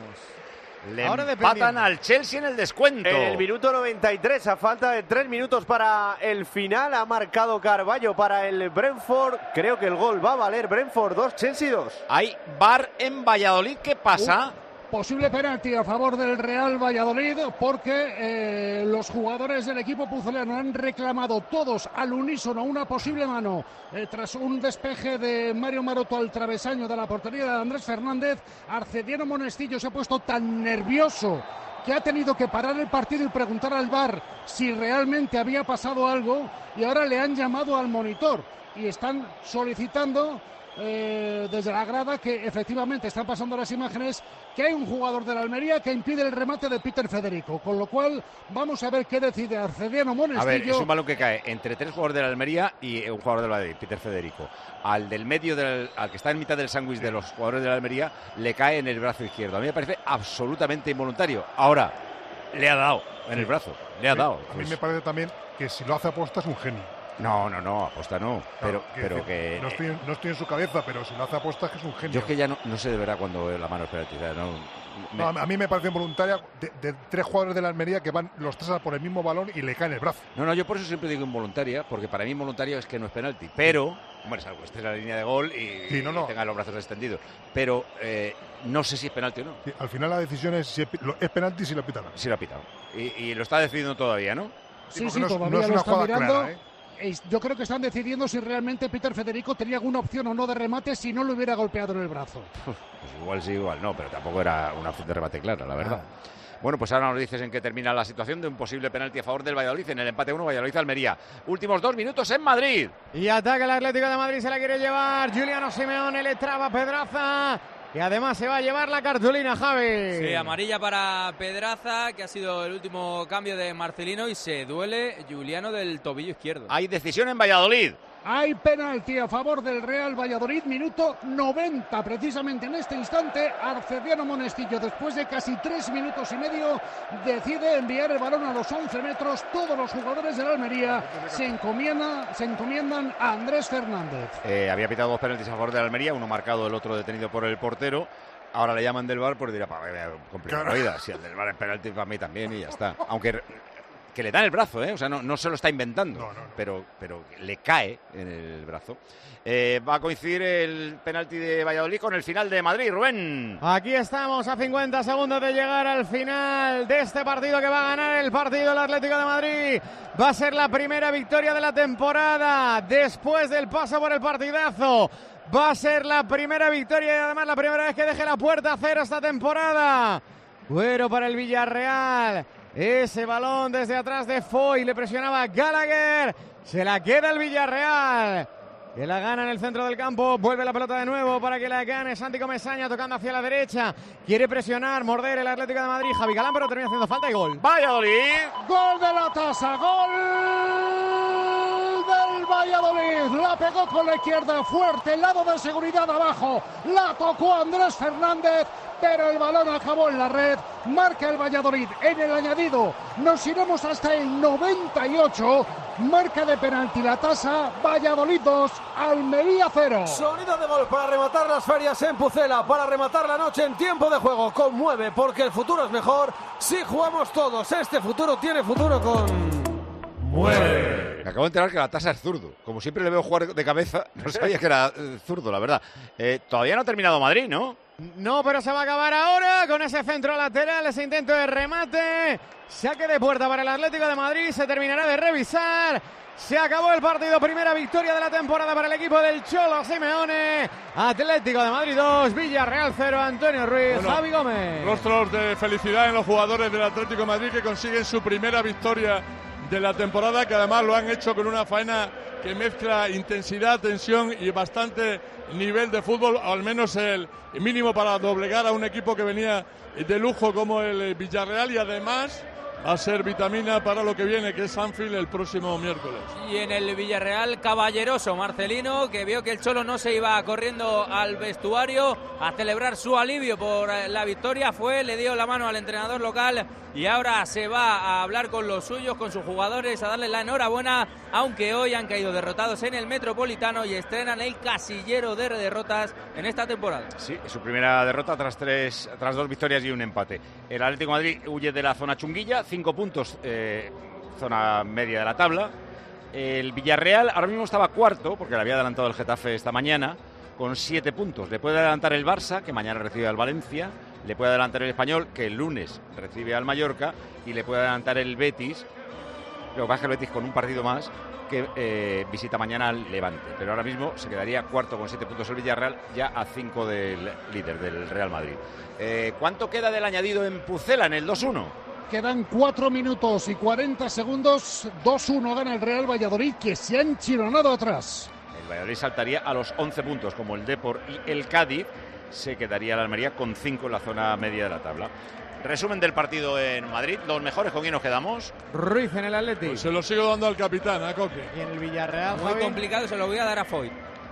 Le ahora empatan dependiendo. al Chelsea en el descuento. En el minuto noventa y tres, a falta de tres minutos para el final, ha marcado Carballo para el Brentford. Creo que el gol va a valer. Brentford dos, Chelsea dos. Hay V A R en Valladolid. ¿Qué pasa? Posible penalti a favor del Real Valladolid porque eh, los jugadores del equipo pucelano han reclamado todos al unísono una posible mano eh, tras un despeje de Mario Maroto al travesaño de la portería de Andrés Fernández. Arcediano Monestillo se ha puesto tan nervioso que ha tenido que parar el partido y preguntar al V A R si realmente había pasado algo, y ahora le han llamado al monitor y están solicitando Eh, desde la grada que efectivamente están pasando las imágenes, que hay un jugador de la Almería que impide el remate de Peter Federico, con lo cual vamos a ver qué decide Arcediano Monestillo. A ver, es un balón que cae entre tres jugadores de la Almería y un jugador del Madrid, Peter Federico. Al del medio, del, al que está en mitad del sándwich de los jugadores de la Almería, le cae en el brazo izquierdo. A mí me parece absolutamente involuntario. Ahora, le ha dado en el brazo, le ha dado. A mí Pues- me parece también que si lo hace aposta es un genio. No, no, no, aposta no. Pero, Claro, pero decir, que. No estoy, no estoy en su cabeza, pero si lo hace aposta es que es un genio. Yo es que ya no, no sé de verdad cuando la mano es penalti. No, No, a mí me parece involuntaria de, de tres jugadores de la Almería que van los tres a por el mismo balón y le caen el brazo. No, no, yo por eso siempre digo involuntaria, porque para mí involuntario es que no es penalti. Pero, hombre, salvo que esté en la línea de gol y, Sí, no, no. y tenga los brazos extendidos. Pero eh, no sé si es penalti o no. Sí, al final la decisión es si es, lo- es penalti si lo pitan. Sí lo ha pitado. Y, y lo está decidiendo todavía, ¿no? Sí, porque sí, no es- todavía no es lo una están jugada mirando. clara, ¿eh? Es- Yo creo que están decidiendo si realmente Peter Federico tenía alguna opción o no de remate si no lo hubiera golpeado en el brazo. Pues igual sí, igual no, pero tampoco era una opción de remate clara, la verdad. Bueno, pues ahora nos dices en qué termina la situación de un posible penalti a favor del Valladolid en el empate uno Valladolid-Almería. Últimos dos minutos en Madrid. Y ataca el Atlético de Madrid, se la quiere llevar Juliano Simeone, le traba Pedraza, y además se va a llevar la cartulina, Javi. Sí, amarilla para Pedraza, que ha sido el último cambio de Marcelino, y se duele Juliano del tobillo izquierdo. Hay decisión en Valladolid. Hay penalti a favor del Real Valladolid, minuto noventa, precisamente en este instante. Arcediano Monestillo, después de casi tres minutos y medio, decide enviar el balón a los once metros. Todos los jugadores de la Almería se encomiendan, se encomiendan a Andrés Fernández. Eh, había pitado dos penaltis a favor de la Almería, uno marcado, el otro detenido por el portero. ahora le llaman del V A R, pues dirá, para ver, complicado la vida. Si el del V A R es penalti, para mí también y ya está. Aunque que le dan el brazo, ¿eh? O sea, no, no se lo está inventando, no, no, no. Pero, pero le cae en el brazo. Eh, va a coincidir el penalti de Valladolid con el final de Madrid, Rubén. Aquí estamos a cincuenta segundos de llegar al final de este partido que va a ganar el partido del Atlético de Madrid. Va a ser la primera victoria de la temporada después del paso por el partidazo. Va a ser la primera victoria y además la primera vez que deje la puerta a cero esta temporada. Bueno para el Villarreal. Ese balón desde atrás de Foy, le presionaba Gallagher, se la queda el Villarreal, que la gana en el centro del campo, vuelve la pelota de nuevo para que la gane Santi Comesaña tocando hacia la derecha, quiere presionar, morder el Atlético de Madrid, Javi Galán, pero termina haciendo falta y gol. Valladolid. Gol de la Tasa, gol del Valladolid, la pegó con la izquierda fuerte, el lado de seguridad abajo, la tocó Andrés Fernández, pero el balón acabó en la red, marca el Valladolid en el añadido, nos iremos hasta el noventa y ocho, marca de penalti la Tasa, Valladolid dos, Almería cero. Sonido de gol para rematar las ferias en Pucela, para rematar la noche en tiempo de juego, conmueve porque el futuro es mejor si jugamos todos, este futuro tiene futuro con... Mueve. Me acabo de enterar que la Tasa es zurdo. Como siempre le veo jugar de cabeza, no sabía que era eh, zurdo, la verdad. Eh, todavía no ha terminado Madrid, ¿no? No, pero se va a acabar ahora con ese centro lateral, ese intento de remate. Saque de puerta para el Atlético de Madrid, se terminará de revisar. Se acabó el partido, primera victoria de la temporada para el equipo del Cholo Simeone. Atlético de Madrid dos, Villarreal cero, Antonio Ruiz, bueno, Javi Gómez. Rostros de felicidad en los jugadores del Atlético de Madrid que consiguen su primera victoria de la temporada, que además lo han hecho con una faena que mezcla intensidad, tensión y bastante nivel de fútbol, al menos el mínimo para doblegar a un equipo que venía de lujo como el Villarreal, y además va a ser vitamina para lo que viene, que es Anfield el próximo miércoles. Y en el Villarreal, caballeroso Marcelino, que vio que el Cholo no se iba corriendo al vestuario a celebrar su alivio por la victoria, fue, le dio la mano al entrenador local y ahora se va a hablar con los suyos, con sus jugadores, a darle la enhorabuena, aunque hoy han caído derrotados en el Metropolitano y estrenan el casillero de derrotas en esta temporada. Sí, su primera derrota tras tres, tras dos victorias y un empate. El Atlético de Madrid huye de la zona chunguilla, cinco puntos, eh, zona media de la tabla. El Villarreal ahora mismo estaba cuarto, porque le había adelantado el Getafe esta mañana, con siete puntos. Le puede adelantar el Barça, que mañana recibe al Valencia. Le puede adelantar el Español, que el lunes recibe al Mallorca. Y le puede adelantar el Betis. Lo que pasa es que el Betis con un partido más, que eh, visita mañana al Levante. Pero ahora mismo se quedaría cuarto con siete puntos el Villarreal, ya a cinco del líder, del Real Madrid. Eh, ¿Cuánto queda del añadido en Pucela, en el dos uno? Quedan cuatro minutos y cuarenta segundos. dos uno gana el Real Valladolid, que se ha enchironado atrás. El Valladolid saltaría a los once puntos, como el Depor y el Cádiz. Se quedaría la Almería con cinco en la zona media de la tabla. Resumen del partido en Madrid. Los mejores, ¿con quién nos quedamos? Ruiz en el Atlético. Pues se lo sigo dando al capitán, a Coque. Y en el Villarreal, muy Javi. complicado, se lo voy a dar a Foy.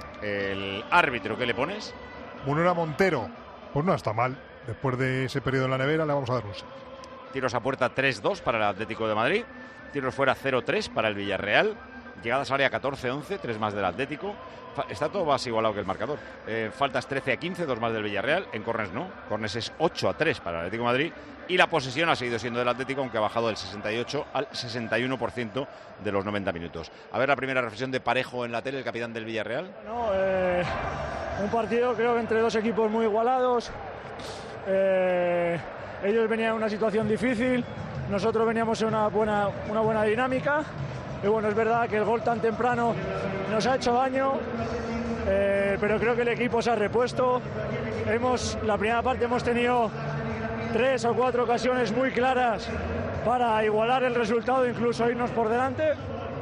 El árbitro, ¿qué le pones? Munera Montero. Pues no está mal. Después de ese periodo en la nevera le vamos a dar un seis. Tiros a puerta tres dos para el Atlético de Madrid. Tiros fuera cero tres para el Villarreal. Llegadas al área catorce once, tres más del Atlético. Está todo más igualado que el marcador. Eh, faltas trece a quince, dos más del Villarreal. En corners no. Corners es ocho a tres para el Atlético de Madrid. Y la posesión ha seguido siendo del Atlético, aunque ha bajado del sesenta y ocho al sesenta y uno por ciento de los noventa minutos. A ver la primera reflexión de Parejo en la tele, el capitán del Villarreal. No, eh, un partido creo que entre dos equipos muy igualados. Eh, ellos venían en una situación difícil. Nosotros veníamos en una buena, una buena dinámica. Y bueno, es verdad que el gol tan temprano nos ha hecho daño, eh, pero creo que el equipo se ha repuesto. Hemos, la primera parte hemos tenido tres o cuatro ocasiones muy claras para igualar el resultado, incluso irnos por delante.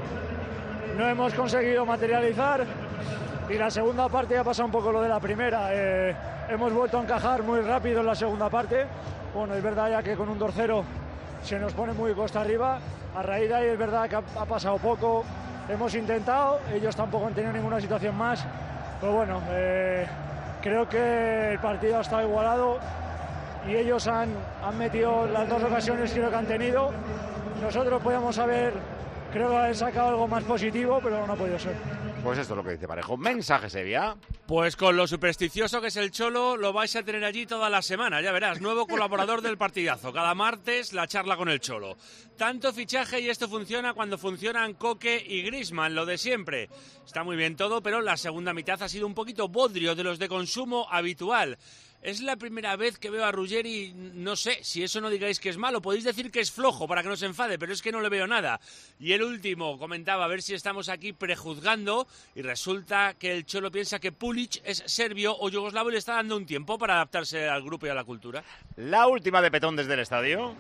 No hemos conseguido materializar y la segunda parte ya pasa un poco lo de la primera. Eh, hemos vuelto a encajar muy rápido en la segunda parte. Bueno, es verdad ya que con un dos cero se nos pone muy costa arriba. A raíz de ahí es verdad que ha, ha pasado poco, hemos intentado, ellos tampoco han tenido ninguna situación más, pero bueno, eh, creo que el partido ha estado igualado y ellos han, han metido las dos ocasiones creo que han tenido. Nosotros podíamos haber, creo que haber sacado algo más positivo, pero no ha podido ser. Pues esto es lo que dice Parejo. Mensaje, Sevilla. Pues con lo supersticioso que es el Cholo, lo vais a tener allí toda la semana, ya verás. Nuevo colaborador del partidazo. Cada martes la charla con el Cholo. Tanto fichaje y esto funciona cuando funcionan Coque y Griezmann, lo de siempre. Está muy bien todo, pero la segunda mitad ha sido un poquito bodrio, de los de consumo habitual. Es la primera vez que veo a Ruggeri, no sé, si eso no digáis que es malo, podéis decir que es flojo para que no se enfade, pero es que no le veo nada. Y el último, comentaba, a ver si estamos aquí prejuzgando, y resulta que el Cholo piensa que Pulic es serbio o yugoslavo y le está dando un tiempo para adaptarse al grupo y a la cultura. La última de Petón desde el estadio.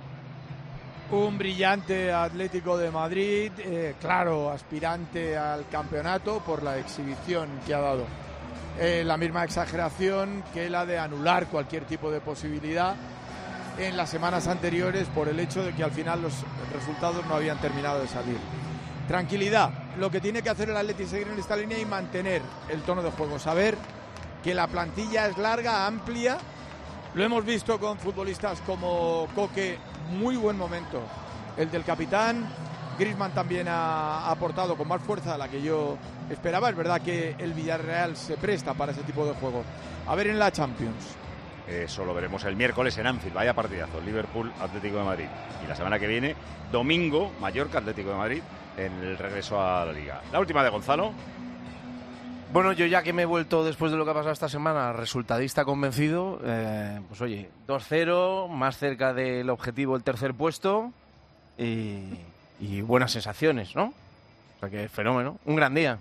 Un brillante Atlético de Madrid, eh, claro, aspirante al campeonato por la exhibición que ha dado. Eh, la misma exageración que la de anular cualquier tipo de posibilidad en las semanas anteriores por el hecho de que al final los resultados no habían terminado de salir. Tranquilidad, lo que tiene que hacer el Atleti es seguir en esta línea y mantener el tono de juego, saber que la plantilla es larga, amplia. Lo hemos visto con futbolistas como Coque, muy buen momento el del capitán. Griezmann también ha aportado con más fuerza de la que yo esperaba. Es verdad que el Villarreal se presta para ese tipo de juego. A ver en la Champions. Eso lo veremos el miércoles en Anfield. Vaya partidazo. Liverpool, Atlético de Madrid. Y la semana que viene, domingo, Mallorca, Atlético de Madrid, en el regreso a la Liga. La última de Gonzalo. Bueno, yo ya que me he vuelto después de lo que ha pasado esta semana resultadista convencido, eh, pues oye, dos cero, más cerca del objetivo el tercer puesto y... Y buenas sensaciones, ¿no? O sea que fenómeno. Un gran día.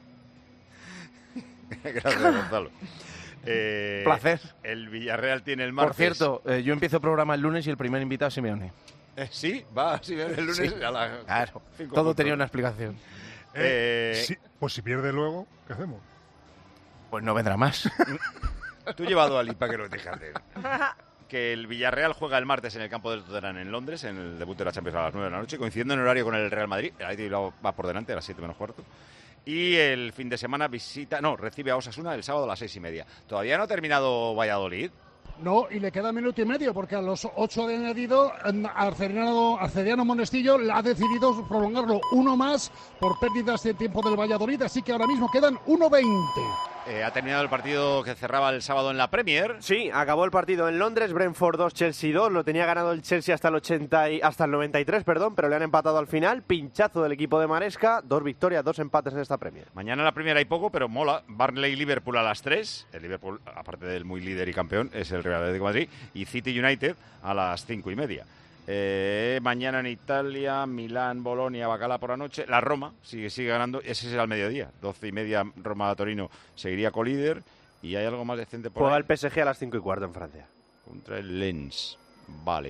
Gracias, Gonzalo. Eh, Placer. El Villarreal tiene el martes. Por cierto, eh, yo empiezo programa el lunes y el primer invitado es Simeone. Eh, sí, va Simeone el lunes Sí. a la... Claro, cinco todo puntos. tenía una explicación. Eh, Eh, sí, pues si pierde luego, ¿qué hacemos? Pues no vendrá más. Tú llevado a Lipa que lo dejas de él. Que el Villarreal juega el martes en el campo del Tottenham en Londres, en el debut de la Champions a las nueve de la noche, coincidiendo en horario con el Real Madrid. El Atlético va por delante a las siete menos cuarto. Y el fin de semana visita, no, recibe a Osasuna el sábado a las seis y media. Todavía no ha terminado Valladolid. No, y le queda minuto y medio, porque a los ocho de añadido, Arcediano, Arcediano Monestillo ha decidido prolongarlo uno más por pérdidas de tiempo del Valladolid, así que ahora mismo quedan uno veinte. Eh, ha terminado el partido que cerraba el sábado en la Premier. Sí, acabó el partido en Londres, Brentford dos, Chelsea dos, lo tenía ganado el Chelsea hasta el ochenta y, hasta el noventa y tres, perdón, pero le han empatado al final, pinchazo del equipo de Maresca, dos victorias, dos empates en esta Premier. Mañana en la Premier hay poco, pero mola. Burnley-Liverpool a las tres. El Liverpool, aparte del muy líder y campeón, es el Real Atlético de Madrid. Y City United a las cinco y media. Eh, mañana en Italia, Milán, Bolonia, Bacala por la noche. La Roma sigue, sigue ganando. Ese será al mediodía. doce y media, Roma-Torino seguiría colíder. Y hay algo más decente por Juega ahí. el P S G a las cinco y cuarto en Francia. Contra el Lens. Vale.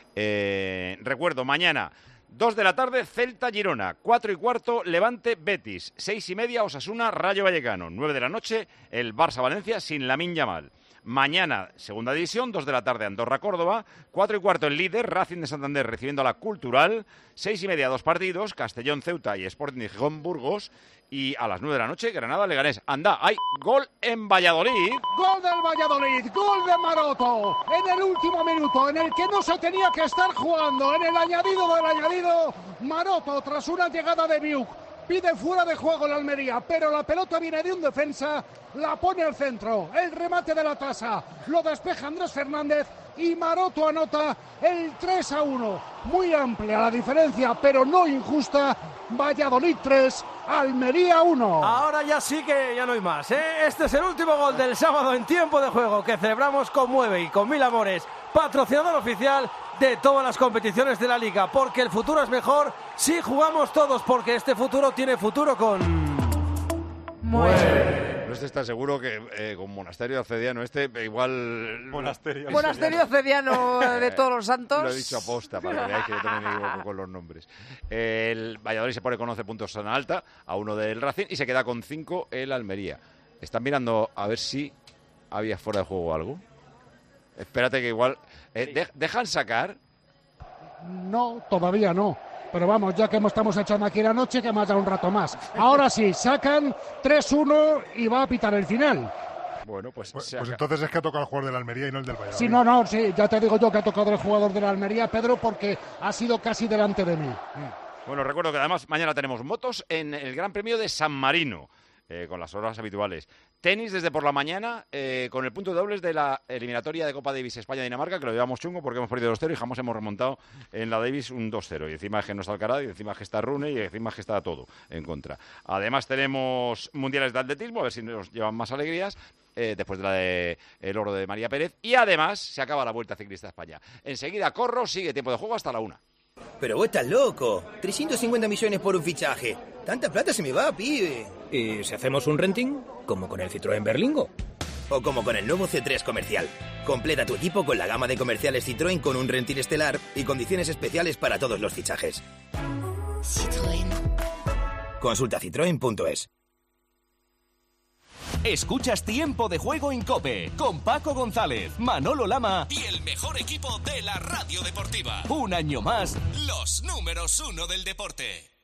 Eh, recuerdo, mañana, dos de la tarde, Celta-Girona. cuatro y cuarto, Levante-Betis. seis y media, Osasuna-Rayo Vallecano. nueve de la noche, el Barça-Valencia sin Lamine Yamal. Mañana, segunda división, dos de la tarde, Andorra-Córdoba, cuatro y cuarto el líder, Racing de Santander recibiendo a la Cultural, seis y media, dos partidos, Castellón-Ceuta y Sporting de Gijón-Burgos, y a las nueve de la noche, Granada-Leganés. Anda, hay gol en Valladolid. Gol del Valladolid, gol de Maroto, en el último minuto, en el que no se tenía que estar jugando, en el añadido del añadido, Maroto, tras una llegada de Biuk, pide fuera de juego la Almería, pero la pelota viene de un defensa, la pone al centro, el remate de la tasa, lo despeja Andrés Fernández y Maroto anota el tres a uno. Muy amplia la diferencia, pero no injusta. Valladolid tres, Almería uno. Ahora ya sí que ya no hay más, ¿eh? Este es el último gol del sábado en tiempo de juego que celebramos con Mueve y con Mil Amores, patrocinador oficial de todas las competiciones de la Liga, porque el futuro es mejor si jugamos todos, porque este futuro tiene futuro con Mueve. No está seguro que eh, con Monasterio Acediano este igual... Monasterio. Monasterio Acediano de Todos los Santos. Lo he dicho aposta para que veáis que yo también me equivoco con los nombres. El Valladolid se pone con once puntos en alta, a uno del Racing, y se queda con cinco el Almería. Están mirando a ver si había fuera de juego algo. Espérate que igual... Eh, de, ¿Dejan sacar? No, todavía no. Pero vamos, ya que estamos echando aquí la noche, que más da un rato más. Ahora sí, sacan tres uno y va a pitar el final. Bueno, pues... Pues, pues entonces es que ha tocado el jugador del Almería y no el del Valladolid. Sí, no, no, sí, ya te digo yo que ha tocado el jugador de la Almería, Pedro, porque ha sido casi delante de mí. Bueno, recuerdo que además mañana tenemos motos en el Gran Premio de San Marino. eh, con las horas habituales. Tenis desde por la mañana, eh, con el punto de dobles de la eliminatoria de Copa Davis España-Dinamarca, que lo llevamos chungo porque hemos perdido dos cero y jamás hemos remontado en la Davis un dos cero. Y encima es que no está Alcaraz, y encima es que está Rune, y encima es que está todo en contra. Además tenemos mundiales de atletismo, a ver si nos llevan más alegrías, eh, después de la de el oro de María Pérez. Y además se acaba la Vuelta Ciclista a España. Enseguida corro, sigue tiempo de juego hasta la una. Pero vos estás loco. trescientos cincuenta millones por un fichaje. Tanta plata se me va, pibe. ¿Y si hacemos un renting? ¿Como con el Citroën Berlingo? O como con el nuevo C tres Comercial. Completa tu equipo con la gama de comerciales Citroën con un renting estelar y condiciones especiales para todos los fichajes. Citroën. Consulta citroen punto es. Escuchas Tiempo de Juego en COPE con Paco González, Manolo Lama y el mejor equipo de la radio deportiva. Un año más, los números uno del deporte.